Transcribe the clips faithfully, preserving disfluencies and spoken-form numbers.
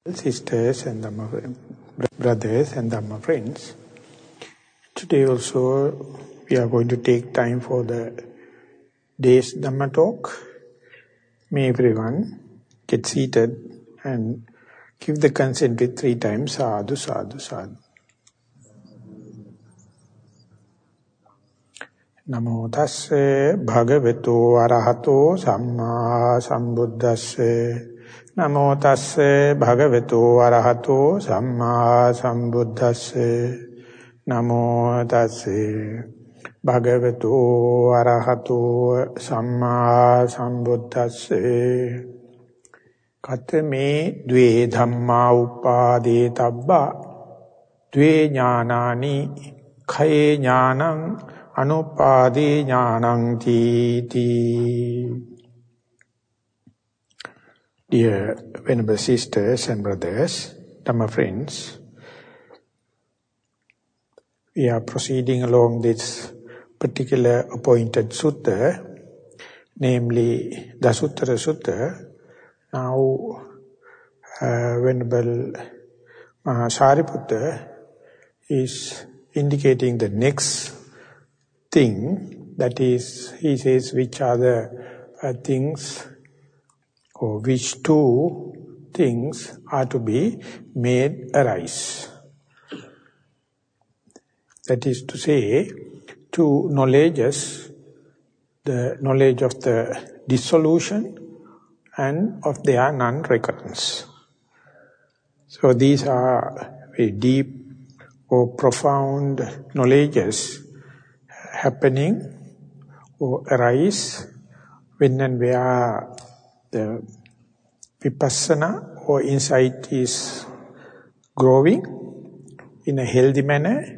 Sisters and Dhamma brothers and Dhamma friends, today also we are going to take time for the day's Dhamma talk. May everyone get seated and give the consent with three times sadhu, sadhu, sadhu. Namo tasse bhagavato arahato samma sambuddhasse. Namo tasse bhagavato arahato samma sambuddhasse. Namo tasse bhagavato arahato samma sambuddhasse. Katame dve dhamma uppade tabba dve jnanani khaye jnanam anupadi jnanam titi. Dear Venerable Sisters and Brothers, Dhamma friends, we are proceeding along this particular appointed sutta, namely the Dasuttara Sutta. Now, uh, Venerable Mahasariputta is indicating the next thing, that is, he says, which are the uh, things or which two things are to be made arise. That is to say, two knowledges, the knowledge of the dissolution and of their non-recurrence. So these are very deep or profound knowledges happening or arise when and where the vipassana or insight is growing in a healthy manner.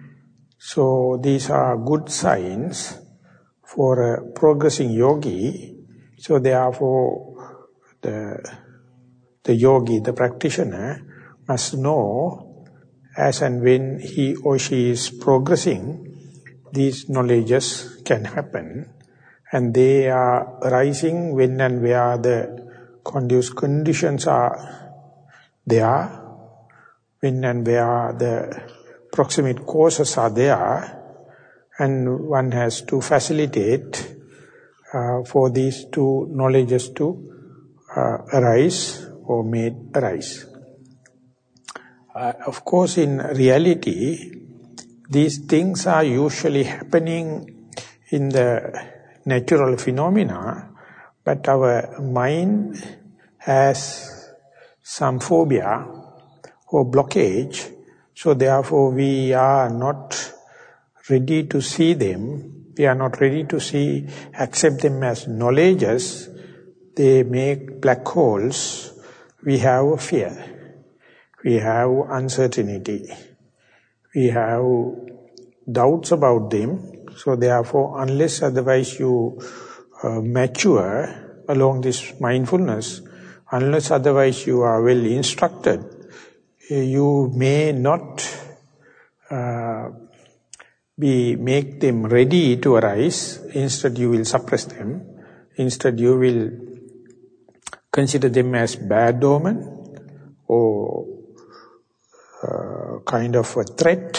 So these are good signs for a progressing yogi. So therefore the, the yogi, the practitioner, must know as and when he or she is progressing, these knowledges can happen. And they are arising when and where the conducive conditions are there, when and where the proximate causes are there, and one has to facilitate uh, for these two knowledges to uh, arise or made arise. Uh, of course, in reality, these things are usually happening in the natural phenomena, but our mind has some phobia or blockage, so therefore we are not ready to see them, we are not ready to see, accept them as knowledges. They make black holes. We have fear, we have uncertainty, we have doubts about them. So therefore, unless otherwise you uh, mature along this mindfulness, unless otherwise you are well instructed, you may not uh, be make them ready to arise. Instead you will suppress them. Instead you will consider them as bad omen or uh, kind of a threat,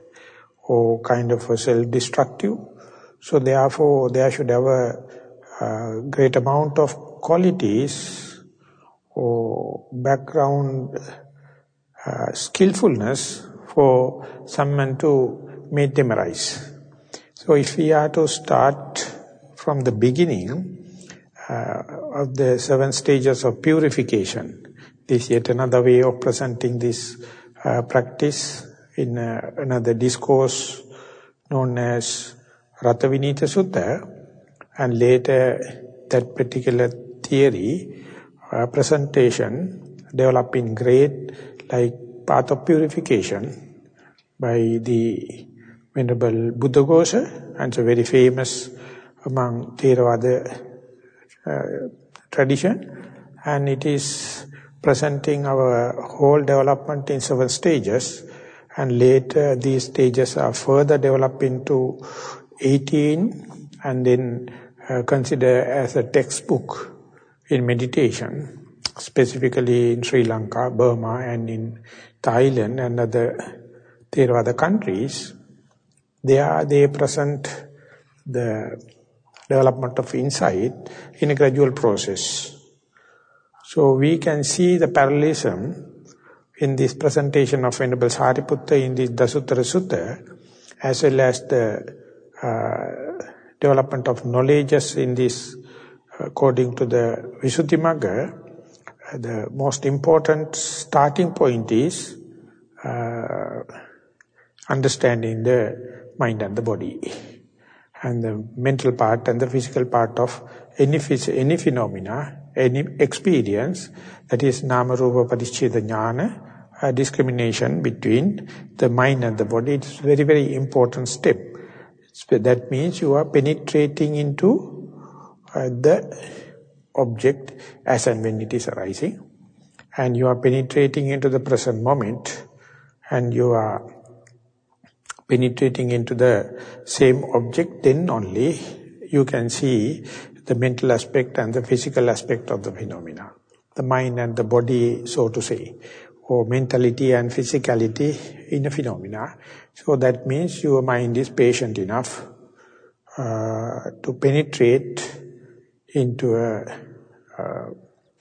or kind of a self-destructive. So therefore, there should have a, a great amount of qualities or background uh, skillfulness for someone to make them arise. So if we are to start from the beginning uh, of the seven stages of purification, this is yet another way of presenting this uh, practice in uh, another discourse known as Ratavinita Sutta, and later that particular theory, uh, presentation, developed in grade like path of purification by the Venerable Buddhaghosa, and so very famous among Theravada uh, tradition, and it is presenting our whole development in seven stages. And later these stages are further developed into eighteen, and then uh, considered as a textbook in meditation. specifically in Sri Lanka, Burma, and in Thailand and other Theravada countries, there they present the development of insight in a gradual process. So we can see the parallelism in this presentation of Venerable Sariputta in this Dasuttara Sutta, as well as the uh, development of knowledges in this, according to the Visuddhimagga. Uh, the most important starting point is uh, understanding the mind and the body, and the mental part and the physical part of any, any phenomena, any experience, that is Nama Rupa Paricheda Jnana, a discrimination between the mind and the body. It's a very, very important step. That means you are penetrating into uh, the object as and when it is arising, and you are penetrating into the present moment, and you are penetrating into the same object. Then only you can see the mental aspect and the physical aspect of the phenomena, the mind and the body, so to say, or mentality and physicality in a phenomena. So that means your mind is patient enough uh, to penetrate into a uh,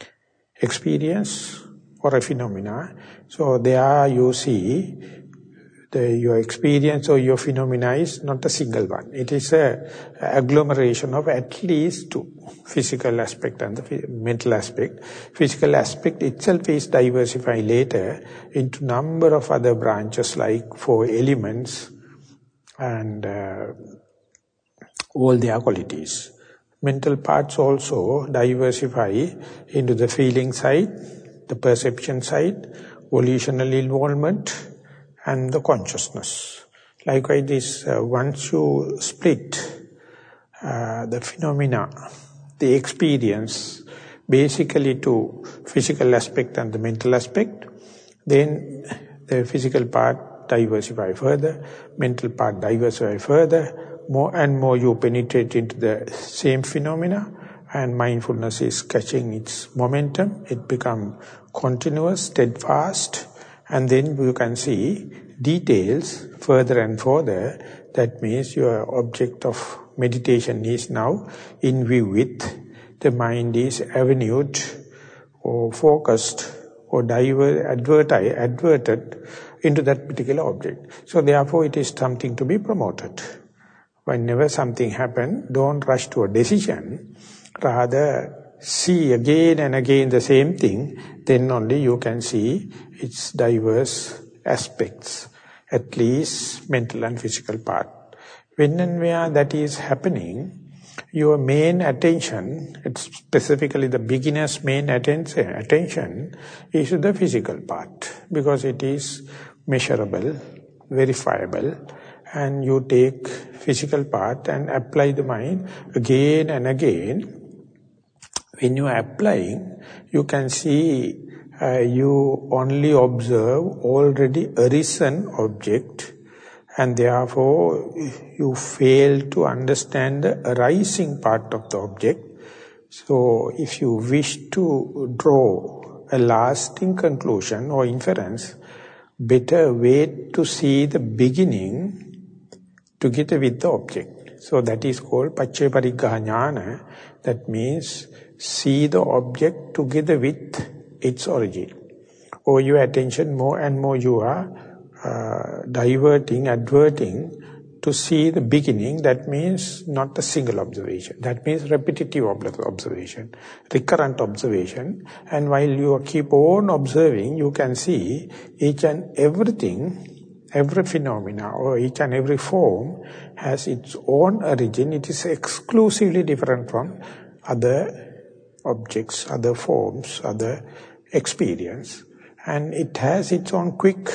experience or a phenomena. So there you see the, your experience or your phenomena is not a single one. It is a, a agglomeration of at least two, physical aspect and the mental aspect. Physical aspect itself is diversified later into number of other branches like four elements and uh, all their qualities. Mental parts also diversify into the feeling side, the perception side, volitional involvement, and the consciousness. Likewise, this, uh, once you split uh, the phenomena, the experience, basically to physical aspect and the mental aspect, then the physical part diversify further, mental part diversify further, more and more you penetrate into the same phenomena, and mindfulness is catching its momentum. It becomes continuous, steadfast, and then you can see details further and further. That means your object of meditation is now in view with, the mind is avenued or focused or diver, adverti, adverted into that particular object. So therefore it is something to be promoted. Whenever something happens, don't rush to a decision. Rather, see again and again the same thing. Then only you can see its diverse aspects, at least mental and physical part. When and where that is happening, your main attention, it's specifically the beginner's main attention, attention is the physical part, because it is measurable, verifiable, and you take physical part and apply the mind again and again. When you are applying, you can see uh, you only observe already arisen object, and therefore you fail to understand the arising part of the object. So if you wish to draw a lasting conclusion or inference, better wait to see the beginning together with the object. So that is called Paccaya Pariggaha Jnana. That means see the object together with its origin. Or your attention more and more you are uh, diverting, adverting to see the beginning. That means not a single observation. That means repetitive observation, recurrent observation. And while you keep on observing, you can see each and everything, every phenomena or each and every form has its own origin. It is exclusively different from other objects, other forms, other experience. And it has its own quick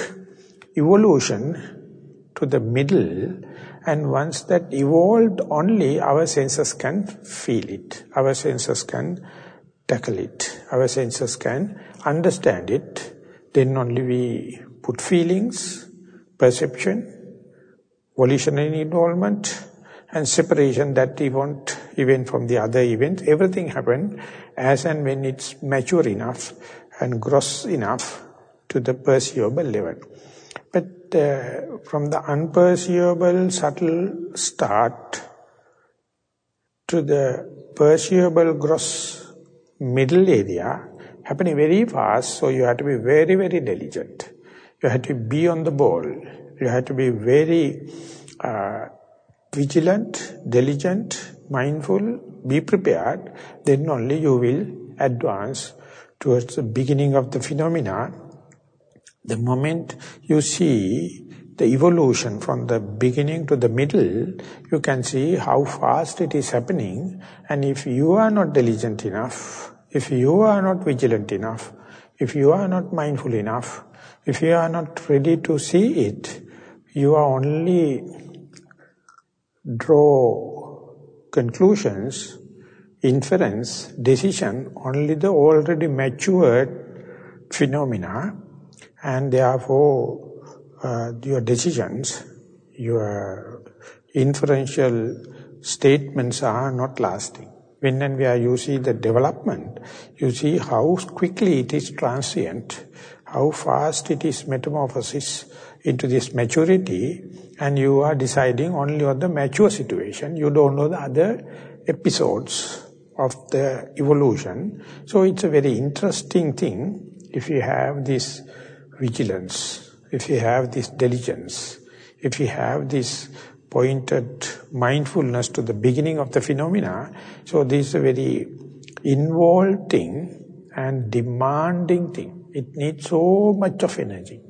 evolution to the middle. And once that evolved, only our senses can feel it. Our senses can tackle it. Our senses can understand it. Then only we put feelings, perception, volitional involvement, and separation, that event, event from the other event. Everything happened as and when it's mature enough and gross enough to the perceivable level. But uh, from the unperceivable subtle start to the perceivable gross middle area, happening very fast, so you have to be very, very diligent. You have to be on the ball. You have to be very uh, vigilant, diligent, mindful, be prepared. Then only you will advance towards the beginning of the phenomena. The moment you see the evolution from the beginning to the middle, you can see how fast it is happening. And if you are not diligent enough, if you are not vigilant enough, if you are not mindful enough, if you are not ready to see it, you are only draw conclusions, inference, decision, only the already matured phenomena, and therefore uh, your decisions, your inferential statements are not lasting. When and where you see the development, you see how quickly it is transient, how fast it is metamorphosis into this maturity, and you are deciding only on the mature situation. You don't know the other episodes of the evolution. So it's a very interesting thing if you have this vigilance, if you have this diligence, if you have this pointed mindfulness to the beginning of the phenomena. So this is a very involved thing and demanding thing. It needs so much of energy,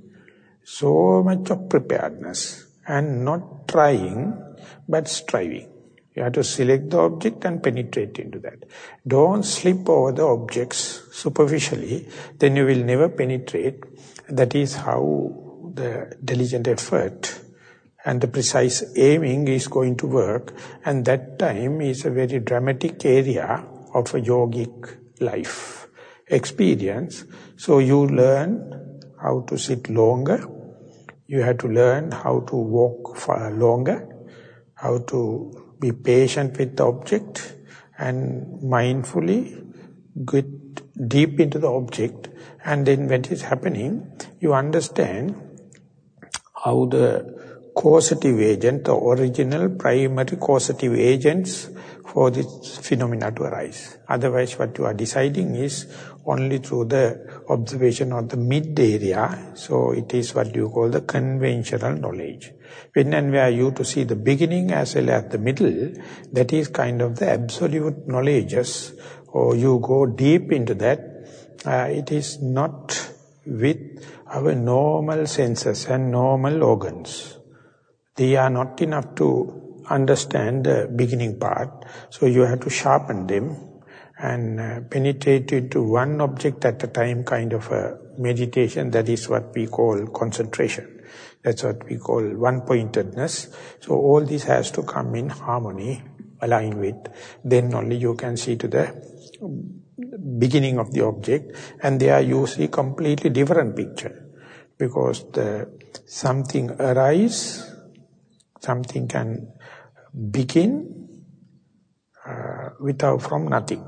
so much of preparedness, and not trying but striving. You have to select the object and penetrate into that. Don't slip over the objects superficially, then you will never penetrate. That is how the diligent effort and the precise aiming is going to work, and that time is a very dramatic area of a yogic life experience. So you learn how to sit longer, you have to learn how to walk far longer, how to be patient with the object, and mindfully get deep into the object. And then when it is happening, you understand how the causative agent, the original primary causative agents for this phenomena to arise. Otherwise, what you are deciding is only through the observation of the mid area. So it is what you call the conventional knowledge. When and where you to see the beginning as well as the middle, that is kind of the absolute knowledges, or you go deep into that. Uh, it is not with our normal senses and normal organs. They are not enough to understand the beginning part, so you have to sharpen them and uh, penetrate into one object at a time, kind of a meditation. That is what we call concentration. That's what we call one-pointedness. So all this has to come in harmony, align with. Then only you can see to the beginning of the object, and there you see completely different picture, because the something arise, something can begin uh, without from nothing.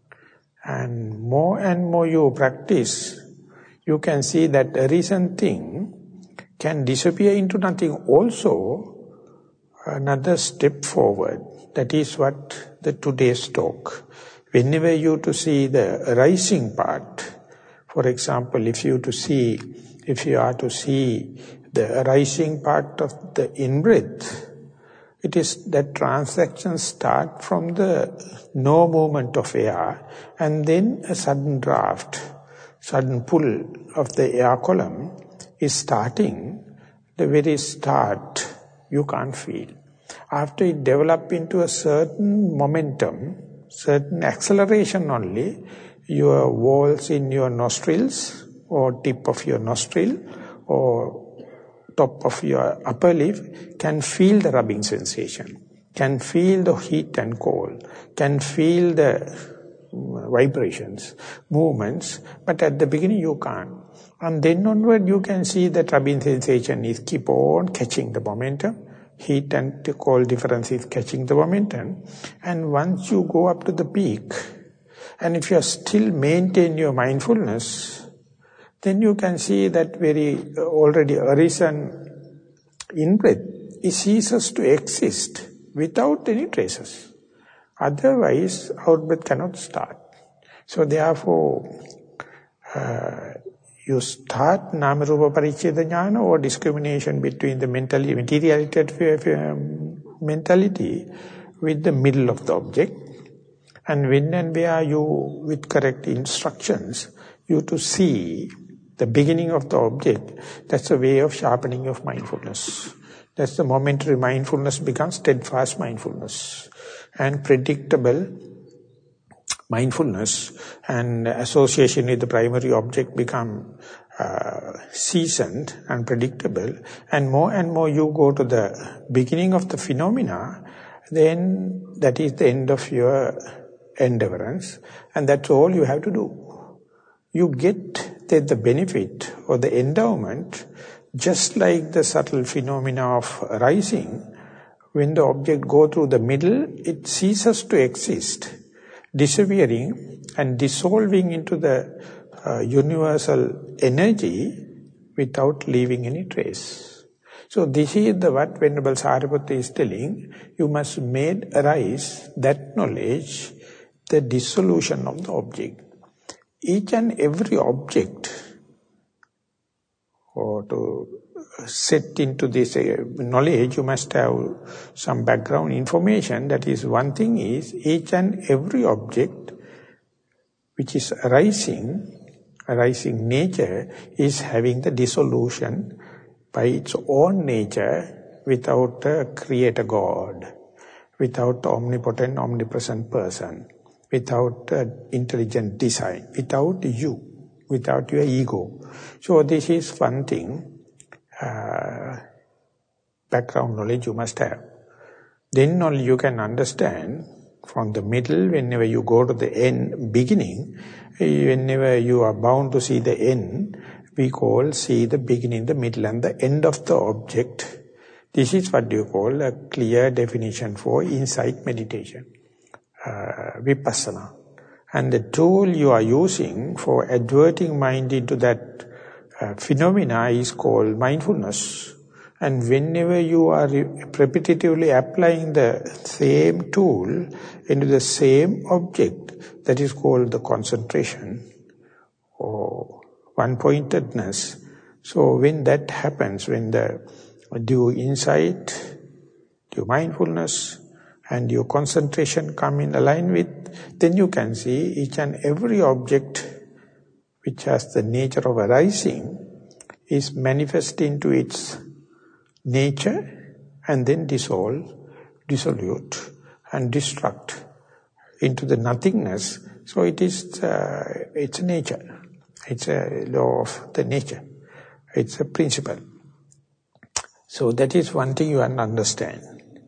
And more and more you practice, you can see that a recent thing can disappear into nothing also, another step forward. That is what the today's talk. Whenever you to see the arising part, for example, if you to see, if you are to see the arising part of the in-breath, it is that transactions start from the no movement of air, and then a sudden draft, sudden pull of the air column is starting. The very start you can't feel. After it develops into a certain momentum, certain acceleration only, your walls in your nostrils or tip of your nostril or top of your upper lip can feel the rubbing sensation, can feel the heat and cold, can feel the vibrations, movements, but at the beginning you can't. And then onward you can see that rubbing sensation is keep on catching the momentum, heat and cold difference is catching the momentum, and once you go up to the peak, And if you still maintain your mindfulness, then you can see that very already arisen in-breath, it ceases to exist without any traces. Otherwise, out-breath cannot start. So therefore, uh, you start Nama-Rupa Paricheda Jnana or discrimination between the mentally materiality um, mentality with the middle of the object. And when and where you, with correct instructions, you to see the beginning of the object, that's a way of sharpening of mindfulness. That's the momentary mindfulness becomes steadfast mindfulness. And predictable mindfulness and association with the primary object become uh, seasoned and predictable. And more and more you go to the beginning of the phenomena, then that is the end of your endeavorance. And that's all you have to do. You get the, the benefit or the endowment just like the subtle phenomena of rising. When the object go through the middle, it ceases to exist, disappearing and dissolving into the uh, universal energy without leaving any trace. So this is the what Venerable Sariputta is telling. You must make arise that knowledge, the dissolution of the object. Each and every object, or to set into this uh, knowledge, you must have some background information. That is, one thing is, each and every object which is arising, arising nature, is having the dissolution by its own nature without a creator God, without omnipotent, omnipresent person, without uh, intelligent design, without you, without your ego. So this is one thing. Uh, background knowledge you must have. Then only you can understand from the middle, whenever you go to the end, beginning, whenever you are bound to see the end, we call see the beginning, the middle and the end of the object. This is what you call a clear definition for insight meditation, uh, vipassana. And the tool you are using for adverting mind into that Uh, phenomena is called mindfulness. And whenever you are repetitively applying the same tool into the same object, that is called the concentration or one-pointedness. So when that happens, when the due insight, due mindfulness and your concentration come in line with, then you can see each and every object which has the nature of arising, is manifest into its nature and then dissolve, dissolute and destruct into the nothingness. So it is, uh, it's nature. It's a law of the nature. It's a principle. So that is one thing you have to understand.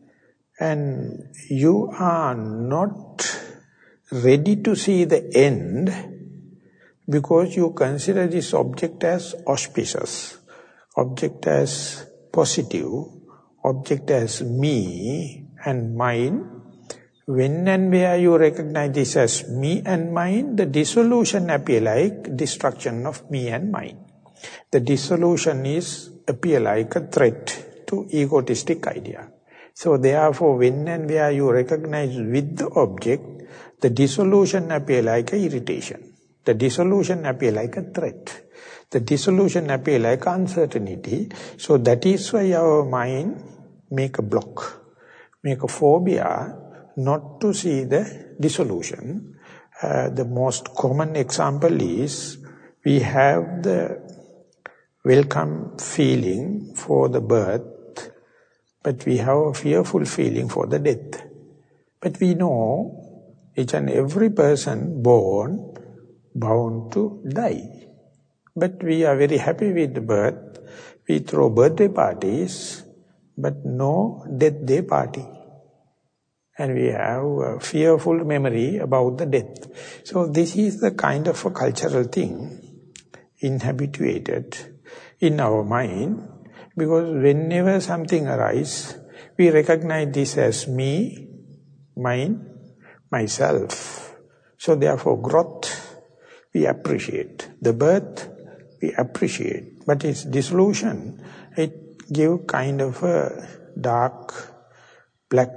And you are not ready to see the end because you consider this object as auspicious, object as positive, object as me and mine. When and where you recognize this as me and mine, the dissolution appear like destruction of me and mine. The dissolution is appear like a threat to egotistic idea. So therefore, when and where you recognize with the object, the dissolution appear like a irritation. The dissolution appear like a threat. The dissolution appear like uncertainty. So that is why our mind make a block, make a phobia not to see the dissolution. Uh, the most common example is we have the welcome feeling for the birth, but we have a fearful feeling for the death. But we know each and every person born bound to die. But we are very happy with the birth. We throw birthday parties, but no death day party. And we have a fearful memory about the death. So this is the kind of a cultural thing inhabituated in our mind, because whenever something arises, we recognize this as me, mine, myself. So therefore growth, we appreciate. The birth, we appreciate. But its dissolution, it gives kind of a dark, black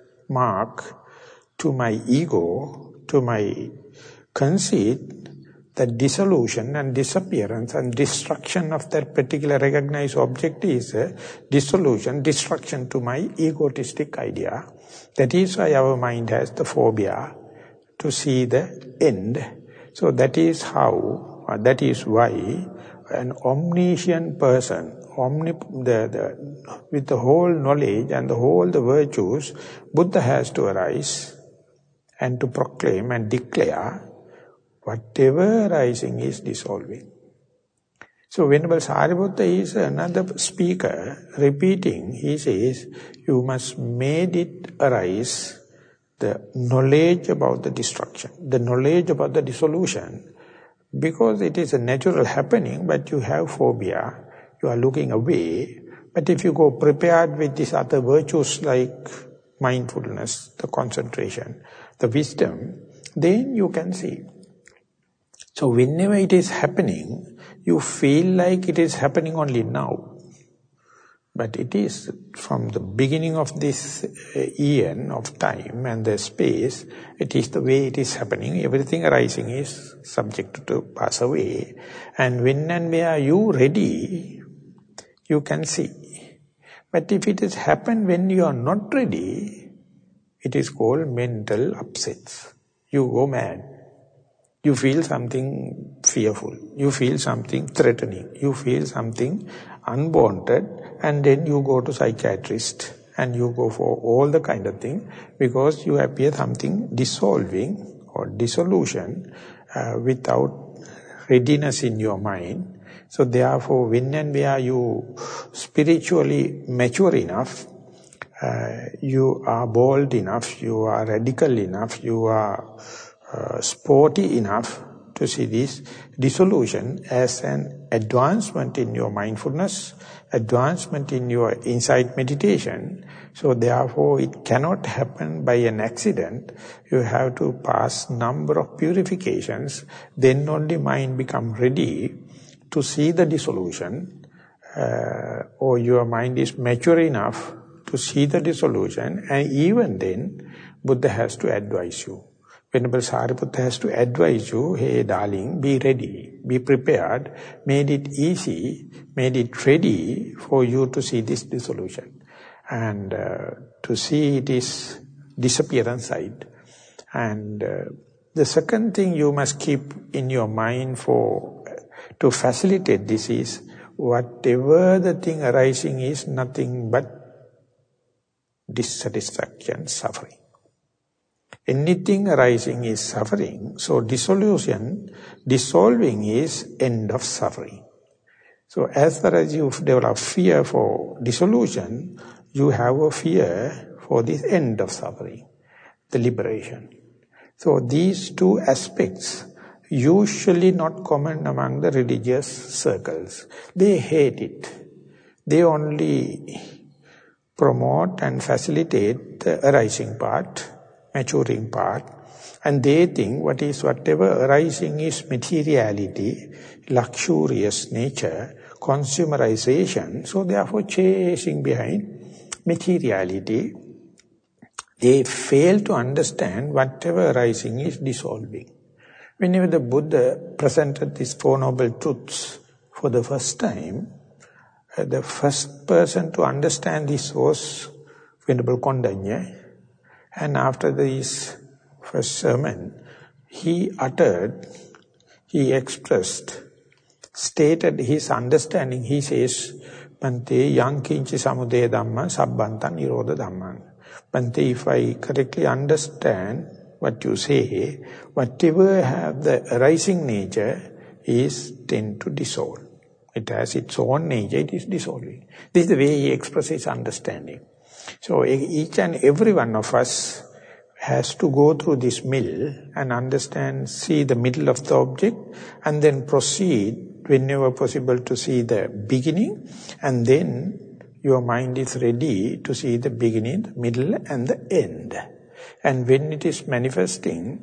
mark to my ego, to my conceit, that dissolution and disappearance and destruction of that particular recognized object is a dissolution, destruction to my egotistic idea. That is why our mind has the phobia to see the end. So that is how, or that is why an omniscient person, omni, the, the, with the whole knowledge and the whole the virtues, Buddha has to arise and to proclaim and declare whatever arising is dissolving. So Venerable Sariputta is another speaker repeating, he says, you must make it arise, the knowledge about the destruction, the knowledge about the dissolution, because it is a natural happening, but you have phobia, you are looking away. But if you go prepared with these other virtues like mindfulness, the concentration, the wisdom, then you can see. So whenever it is happening, you feel like it is happening only now. But it is from the beginning of this eon of time and the space, it is the way it is happening. Everything arising is subject to pass away. And when and where you ready, you can see. But if it has happened when you are not ready, it is called mental upsets. You go mad. You feel something fearful. You feel something threatening. You feel something unwanted. And then you go to psychiatrist and you go for all the kind of thing because you appear something dissolving or dissolution uh, without readiness in your mind. So therefore, when and where you spiritually mature enough, uh, you are bold enough, you are radical enough, you are uh, sporty enough to see this dissolution as an advancement in your mindfulness, advancement in your insight meditation. So therefore it cannot happen by an accident. You have to pass number of purifications, then only mind become ready to see the dissolution, uh, or your mind is mature enough to see the dissolution, and even then Buddha has to advise you. Venerable Sariputta has to advise you, hey darling, be ready, be prepared, made it easy, made it ready for you to see this dissolution. And uh, to see it is disappearance side. And uh, the second thing you must keep in your mind for to facilitate this is, whatever the thing arising is nothing but dissatisfaction, suffering. Anything arising is suffering, so dissolution, dissolving is end of suffering. So as far as you develop fear for dissolution, you have a fear for this end of suffering, the liberation. So these two aspects usually not common among the religious circles. They hate it. They only promote and facilitate the arising part, maturing part, and they think what is whatever arising is materiality, luxurious nature, consumerization, so therefore chasing behind materiality. They fail to understand whatever arising is dissolving. Whenever the Buddha presented these Four Noble Truths for the first time, uh, the first person to understand this was Venerable Kondanya. And after this first sermon, he uttered, he expressed, stated his understanding. He says, Bhante yang kinchi samudaya dhamma sabbanta nirodha dhamma. Bhante, if I correctly understand what you say, whatever have the arising nature is tend to dissolve. It has its own nature, it is dissolving. This is the way he expresses understanding. So each and every one of us has to go through this mill and understand, see the middle of the object, and then proceed whenever possible to see the beginning, and then your mind is ready to see the beginning, the middle and the end. And when it is manifesting,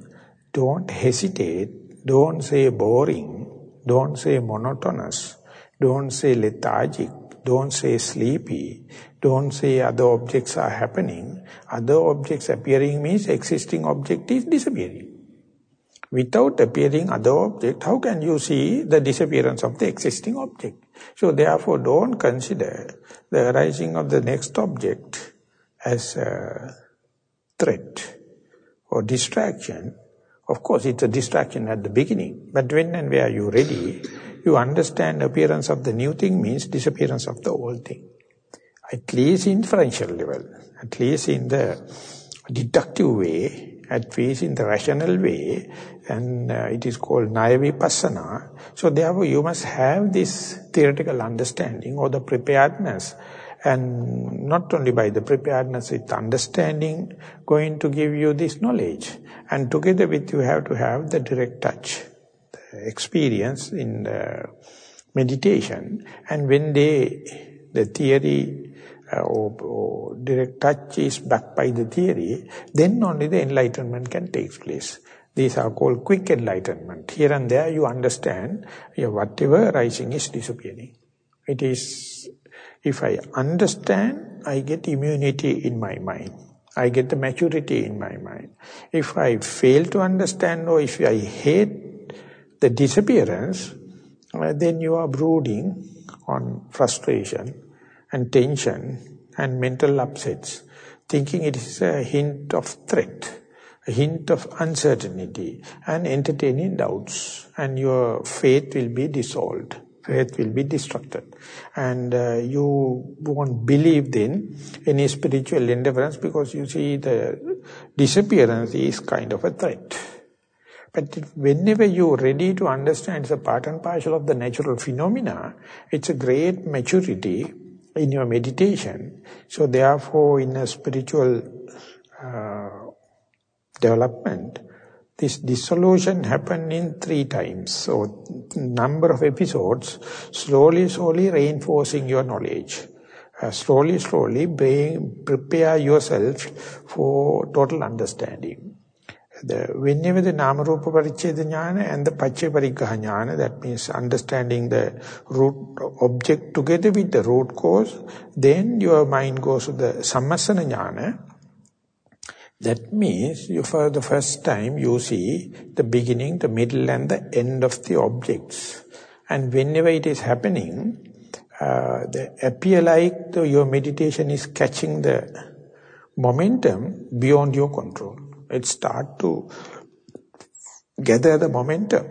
don't hesitate, don't say boring, don't say monotonous, don't say lethargic, don't say sleepy, don't say other objects are happening. Other objects appearing means existing object is disappearing. Without appearing other object, how can you see the disappearance of the existing object? So therefore don't consider the arising of the next object as a threat or distraction. Of course, it's a distraction at the beginning, but when and where you're ready, you understand appearance of the new thing means disappearance of the old thing. At least in inferential level, at least in the deductive way, at least in the rational way, and uh, it is called Naya Vipassana. So therefore you must have this theoretical understanding or the preparedness, and not only by the preparedness, with understanding going to give you this knowledge. And together with you have to have the direct touch, the experience in the meditation. And when they, the theory uh, or, or direct touch is backed by the theory, then only the enlightenment can take place. These are called quick enlightenment. Here and there you understand, yeah, whatever arising is disappearing. It is, if I understand, I get immunity in my mind. I get the maturity in my mind. If I fail to understand or if I hate the disappearance, uh, then you are brooding on frustration and tension and mental upsets, thinking it is a hint of threat, a hint of uncertainty, and entertaining doubts, and your faith will be dissolved. Faith will be destructed. And uh, you won't believe then any spiritual endeavors, because you see the disappearance is kind of a threat. But whenever you're ready to understand it's a part and parcel of the natural phenomena, it's a great maturity in your meditation. So therefore in a spiritual uh, development, this dissolution happened in three times. So number of episodes, slowly, slowly reinforcing your knowledge. Uh, slowly, slowly bring, prepare yourself for total understanding. The, whenever the Nama-Rupa Paricheda Jnana and the Paccaya Pariggaha Jnana, that means understanding the root object together with the root cause, then your mind goes to the Sammasana Jnana. That means you, for the first time you see the beginning, the middle and the end of the objects. And whenever it is happening, uh, they appear like the, your meditation is catching the momentum beyond your control. It starts to gather the momentum.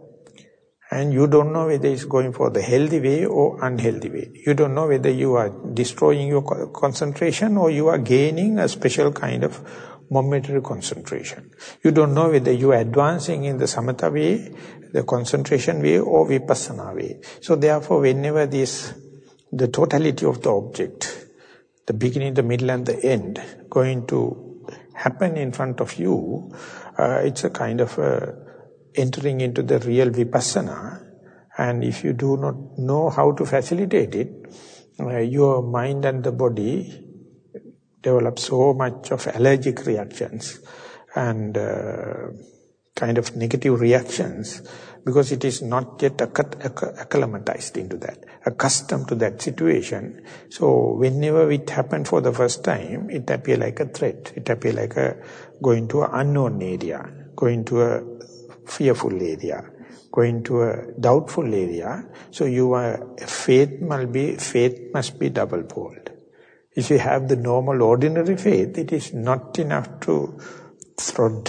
And you don't know whether it's going for the healthy way or unhealthy way. You don't know whether you are destroying your concentration or you are gaining a special kind of momentary concentration. You don't know whether you are advancing in the samatha way, the concentration way, or vipassana way. So therefore, whenever this, the totality of the object, the beginning, the middle and the end, going to happen in front of you, uh, it's a kind of a entering into the real vipassana. And if you do not know how to facilitate it, uh, your mind and the body develop so much of allergic reactions and uh, kind of negative reactions, because it is not yet acclimatized into that, accustomed to that situation. So whenever it happened for the first time, it appears like a threat. It appears like a going to an unknown area, going to a fearful area, going to a doubtful area. So your faith must be, faith must be double-fold. If you have the normal, ordinary faith, it is not enough to throw,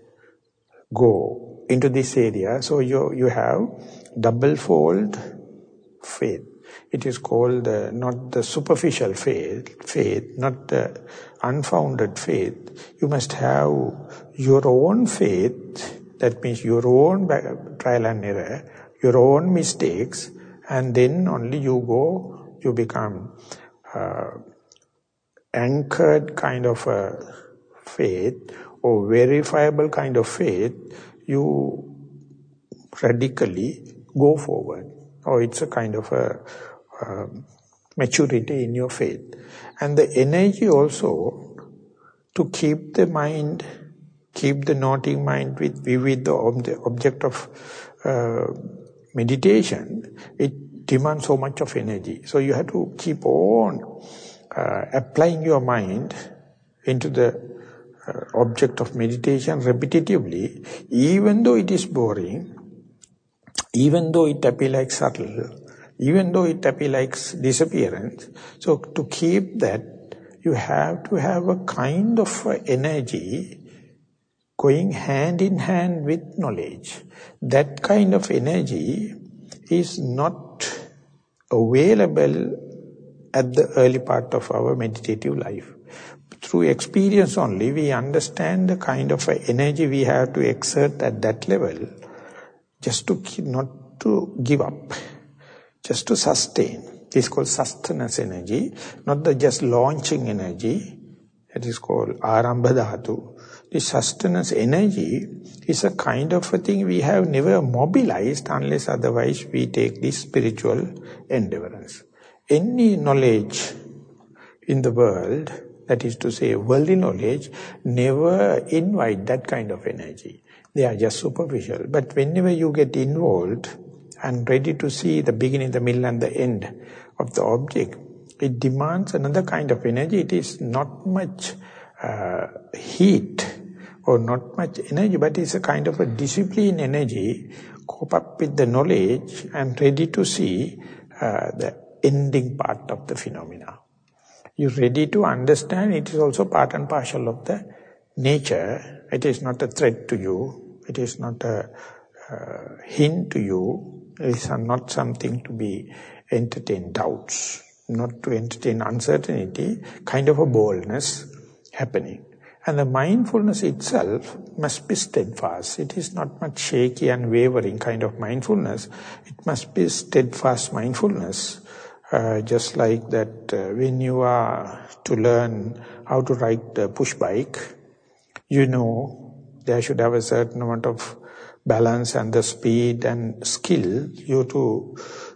go into this area. So you, you have double-fold faith. It is called uh, not the superficial faith, faith, not the unfounded faith. You must have your own faith, that means your own trial and error, your own mistakes, and then only you go, you become uh, anchored kind of a faith or verifiable kind of faith, you radically go forward. Or it's a kind of a uh, maturity in your faith. And the energy also to keep the mind, keep the noting mind with, with the ob object of uh, meditation, it demands so much of energy. So you have to keep on uh, applying your mind into the uh, object of meditation repetitively, even though it is boring, even though it appears like subtle, even though it appears like disappearance. So to keep that, you have to have a kind of energy going hand in hand with knowledge. That kind of energy is not available at the early part of our meditative life. Through experience only, we understand the kind of energy we have to exert at that level, just to keep, not to give up, just to sustain. This is called sustenance energy, not the just launching energy. It is called Arambha Dhatu. This sustenance energy is a kind of a thing we have never mobilized unless otherwise we take this spiritual endeavors. Any knowledge in the world, that is to say worldly knowledge, never invite that kind of energy. They are just superficial. But whenever you get involved and ready to see the beginning, the middle and the end of the object, it demands another kind of energy. It is not much uh, heat or not much energy, but it's a kind of a discipline energy, cope up with the knowledge and ready to see uh, the ending part of the phenomena. You're ready to understand it is also part and parcel of the nature. It is not a threat to you. It is not a uh, hint to you. It is not something to be entertain doubts, not to entertain uncertainty, kind of a boldness happening. And the mindfulness itself must be steadfast. It is not much shaky and wavering kind of mindfulness. It must be steadfast mindfulness. Uh, just like that uh, when you are to learn how to ride the push bike, you know there should have a certain amount of balance and the speed and skill you to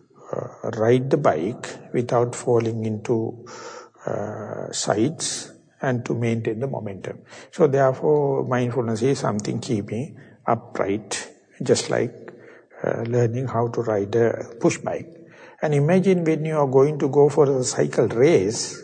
uh, ride the bike without falling into uh, sides and to maintain the momentum. So therefore mindfulness is something keeping upright, just like uh, learning how to ride a push bike. And imagine when you are going to go for a cycle race,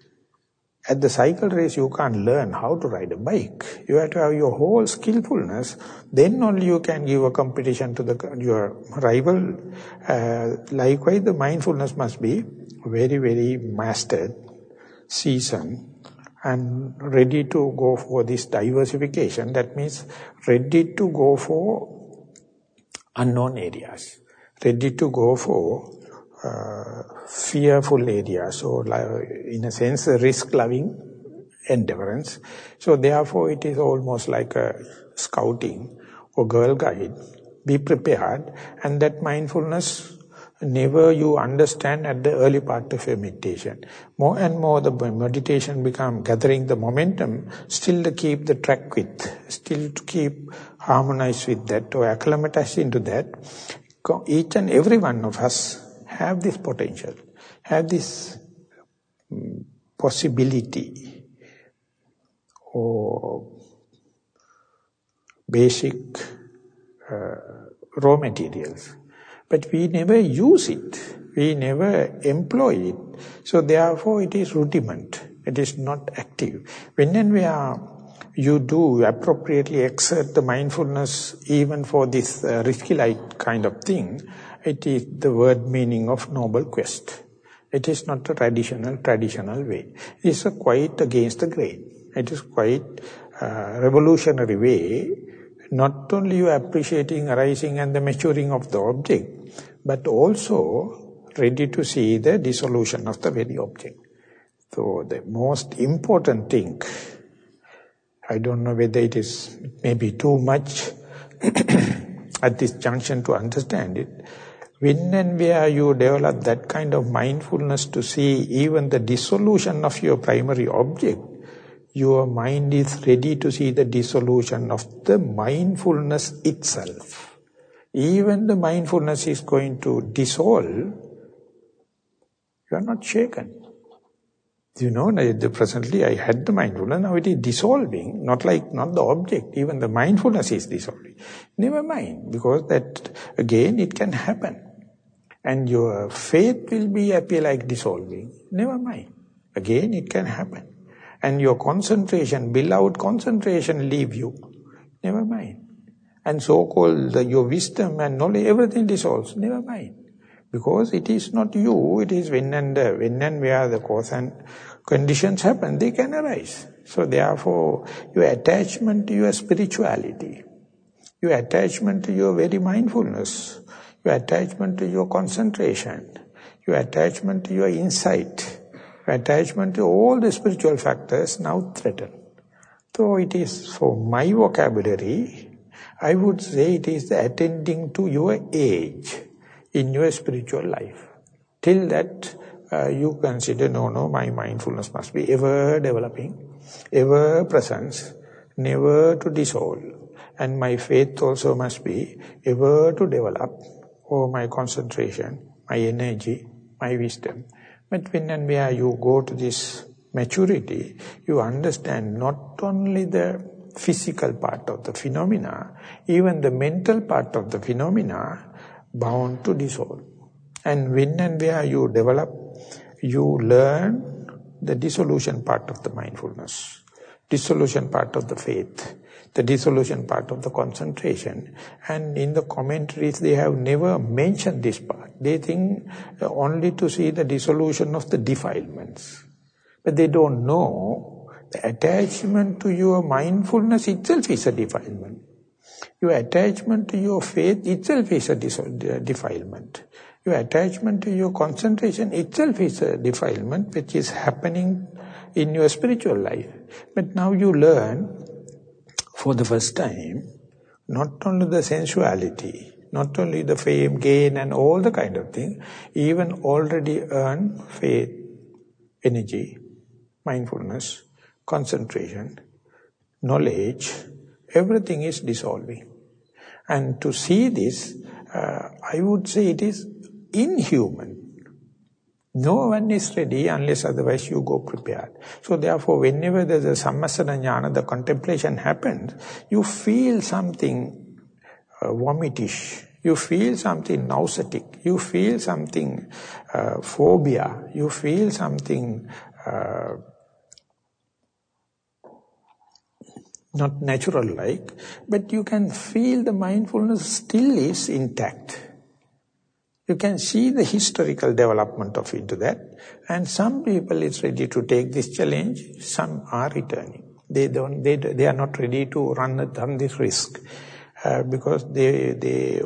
at the cycle race you can't learn how to ride a bike. You have to have your whole skillfulness, then only you can give a competition to the your rival. Uh, likewise, the mindfulness must be very, very mastered, seasoned, and ready to go for this diversification. That means ready to go for unknown areas, ready to go for Uh, fearful areas, so in a sense risk-loving endeavors. So therefore it is almost like a scouting or girl guide. Be prepared, and that mindfulness never you understand at the early part of your meditation. More and more the meditation become gathering the momentum, still to keep the track with, still to keep harmonized with that or acclimatize into that. Each and every one of us have this potential, have this um, possibility or basic uh, raw materials. But we never use it, we never employ it. So therefore it is rudiment, it is not active. When and where you do appropriately exert the mindfulness even for this uh, risky light kind of thing, it is the word meaning of noble quest. It is not a traditional, traditional way. It is a quite against the grain. It is quite uh, revolutionary way, not only you appreciating arising and the maturing of the object, but also ready to see the dissolution of the very object. So the most important thing, I don't know whether it is maybe too much at this junction to understand it. When and where you develop that kind of mindfulness to see even the dissolution of your primary object, your mind is ready to see the dissolution of the mindfulness itself. Even the mindfulness is going to dissolve, you are not shaken. You know, the, presently I had the mindfulness, now it is dissolving, not like, not the object, even the mindfulness is dissolving. Never mind, because that, again, it can happen. And your faith will be appear like dissolving. Never mind. Again, it can happen. And your concentration, beloved concentration, leave you. Never mind. And so-called your wisdom and knowledge, everything dissolves. Never mind. Because it is not you, it is when and, uh, when and where the cause and conditions happen, they can arise. So therefore, your attachment to your spirituality, your attachment to your very mindfulness, your attachment to your concentration, your attachment to your insight, your attachment to all the spiritual factors now threatened. So it is, for my vocabulary, I would say it is the attending to your age in your spiritual life. Till that, uh, you consider, no, no, my mindfulness must be ever developing, ever presence, never to dissolve. And my faith also must be ever to develop, or my concentration, my energy, my wisdom. But when and where you go to this maturity, you understand not only the physical part of the phenomena, even the mental part of the phenomena, bound to dissolve. And when and where you develop, you learn the dissolution part of the mindfulness, dissolution part of the faith, the dissolution part of the concentration. And in the commentaries, they have never mentioned this part. They think only to see the dissolution of the defilements. But they don't know the attachment to your mindfulness itself is a defilement. Your attachment to your faith itself is a defilement. Your attachment to your concentration itself is a defilement which is happening in your spiritual life. But now you learn for the first time, not only the sensuality, not only the fame, gain and all the kind of thing, even already earn faith, energy, mindfulness, concentration, knowledge, everything is dissolving. And to see this, uh, I would say it is inhuman. No one is ready unless otherwise you go prepared. So therefore, whenever there's a sammasana jnana, the contemplation happens, you feel something uh, vomitish, you feel something nauseatic, you feel something uh, phobia, you feel something uh, not natural-like, but you can feel the mindfulness still is intact. You can see the historical development of into that. And some people is ready to take this challenge, some are returning. They don't, they, they are not ready to run, run this risk uh, because they, they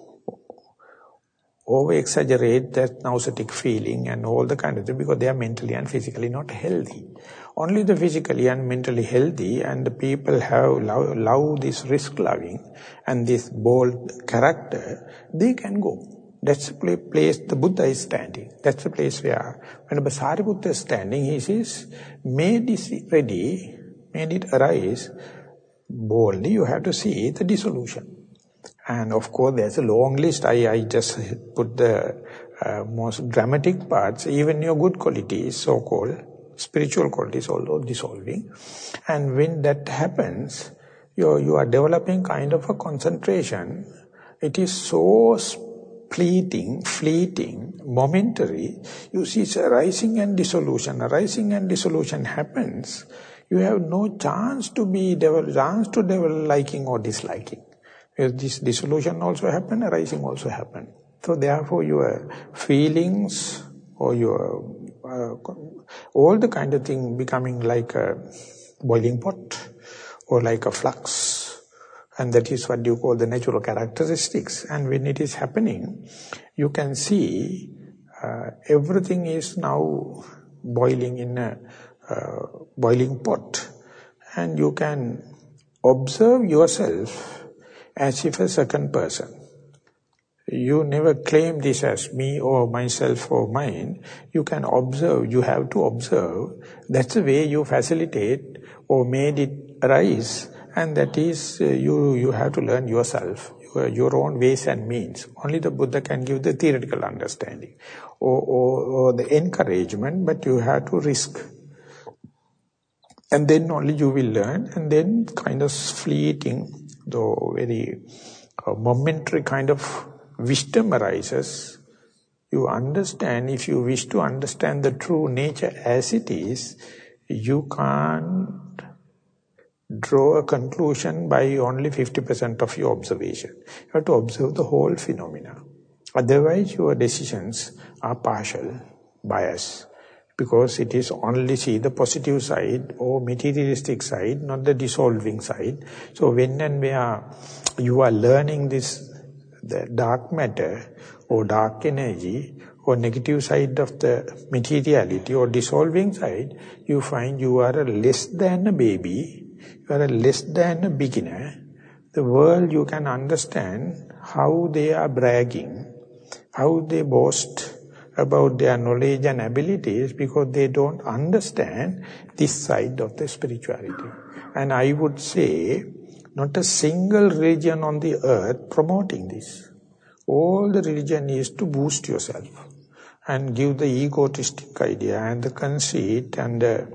over-exaggerate that nauseatic feeling and all the kind of thing because they are mentally and physically not healthy. Only the physically and mentally healthy and the people have love, love this risk-loving and this bold character, they can go. That's the place the Buddha is standing. That's the place where, when Sariputta is standing, he says, made this ready, made it arise, boldly you have to see the dissolution. And of course there's a long list, I, I just put the uh, most dramatic parts, even your good qualities, so-called, spiritual qualities also dissolving. And when that happens, you you are developing kind of a concentration. It is so fleeting, fleeting, momentary. You see it's arising and dissolution, arising and dissolution happens. You have no chance to be develop, chance to develop liking or disliking. Because this dissolution also happen, arising also happen. So therefore your feelings or your uh, all the kind of thing becoming like a boiling pot or like a flux. And that is what you call the natural characteristics. And when it is happening, you can see uh, everything is now boiling in a uh, boiling pot. And you can observe yourself as if a second person. You never claim this as me or myself or mine. You can observe, you have to observe. That's the way you facilitate or made it arise. And that is, uh, you, you have to learn yourself, your, your own ways and means. Only the Buddha can give the theoretical understanding or, or, or the encouragement, but you have to risk. And then only you will learn, and then kind of fleeting, though very uh, momentary kind of wisdom arises. You understand, if you wish to understand the true nature as it is, you can't draw a conclusion by only fifty percent of your observation. You have to observe the whole phenomena. Otherwise, your decisions are partial, biased, because it is only see the positive side or materialistic side, not the dissolving side. So when and where you are learning this, the dark matter or dark energy or negative side of the materiality or dissolving side, you find you are a less than a baby, you are a less than a beginner. The world you can understand how they are bragging, how they boast about their knowledge and abilities, because they don't understand this side of the spirituality. And I would say, not a single religion on the earth promoting this. All the religion is to boost yourself and give the egotistic idea and the conceit and the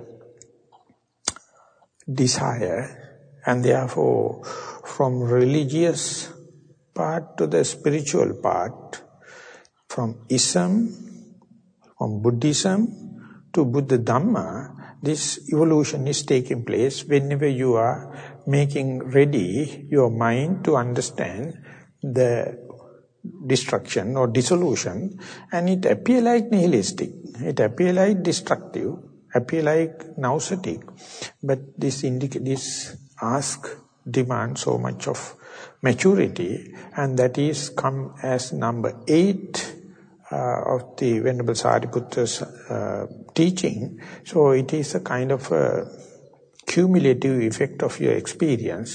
desire, and therefore from religious part to the spiritual part, from Islam, from Buddhism to Buddha Dhamma, this evolution is taking place whenever you are making ready your mind to understand the destruction or dissolution, and it appear like nihilistic, it appear like destructive, appear like nauseatic, but this indic this ask, demand so much of maturity, and that is come as number eight uh, of the Venerable Sariputra's uh, teaching. So it is a kind of a cumulative effect of your experience,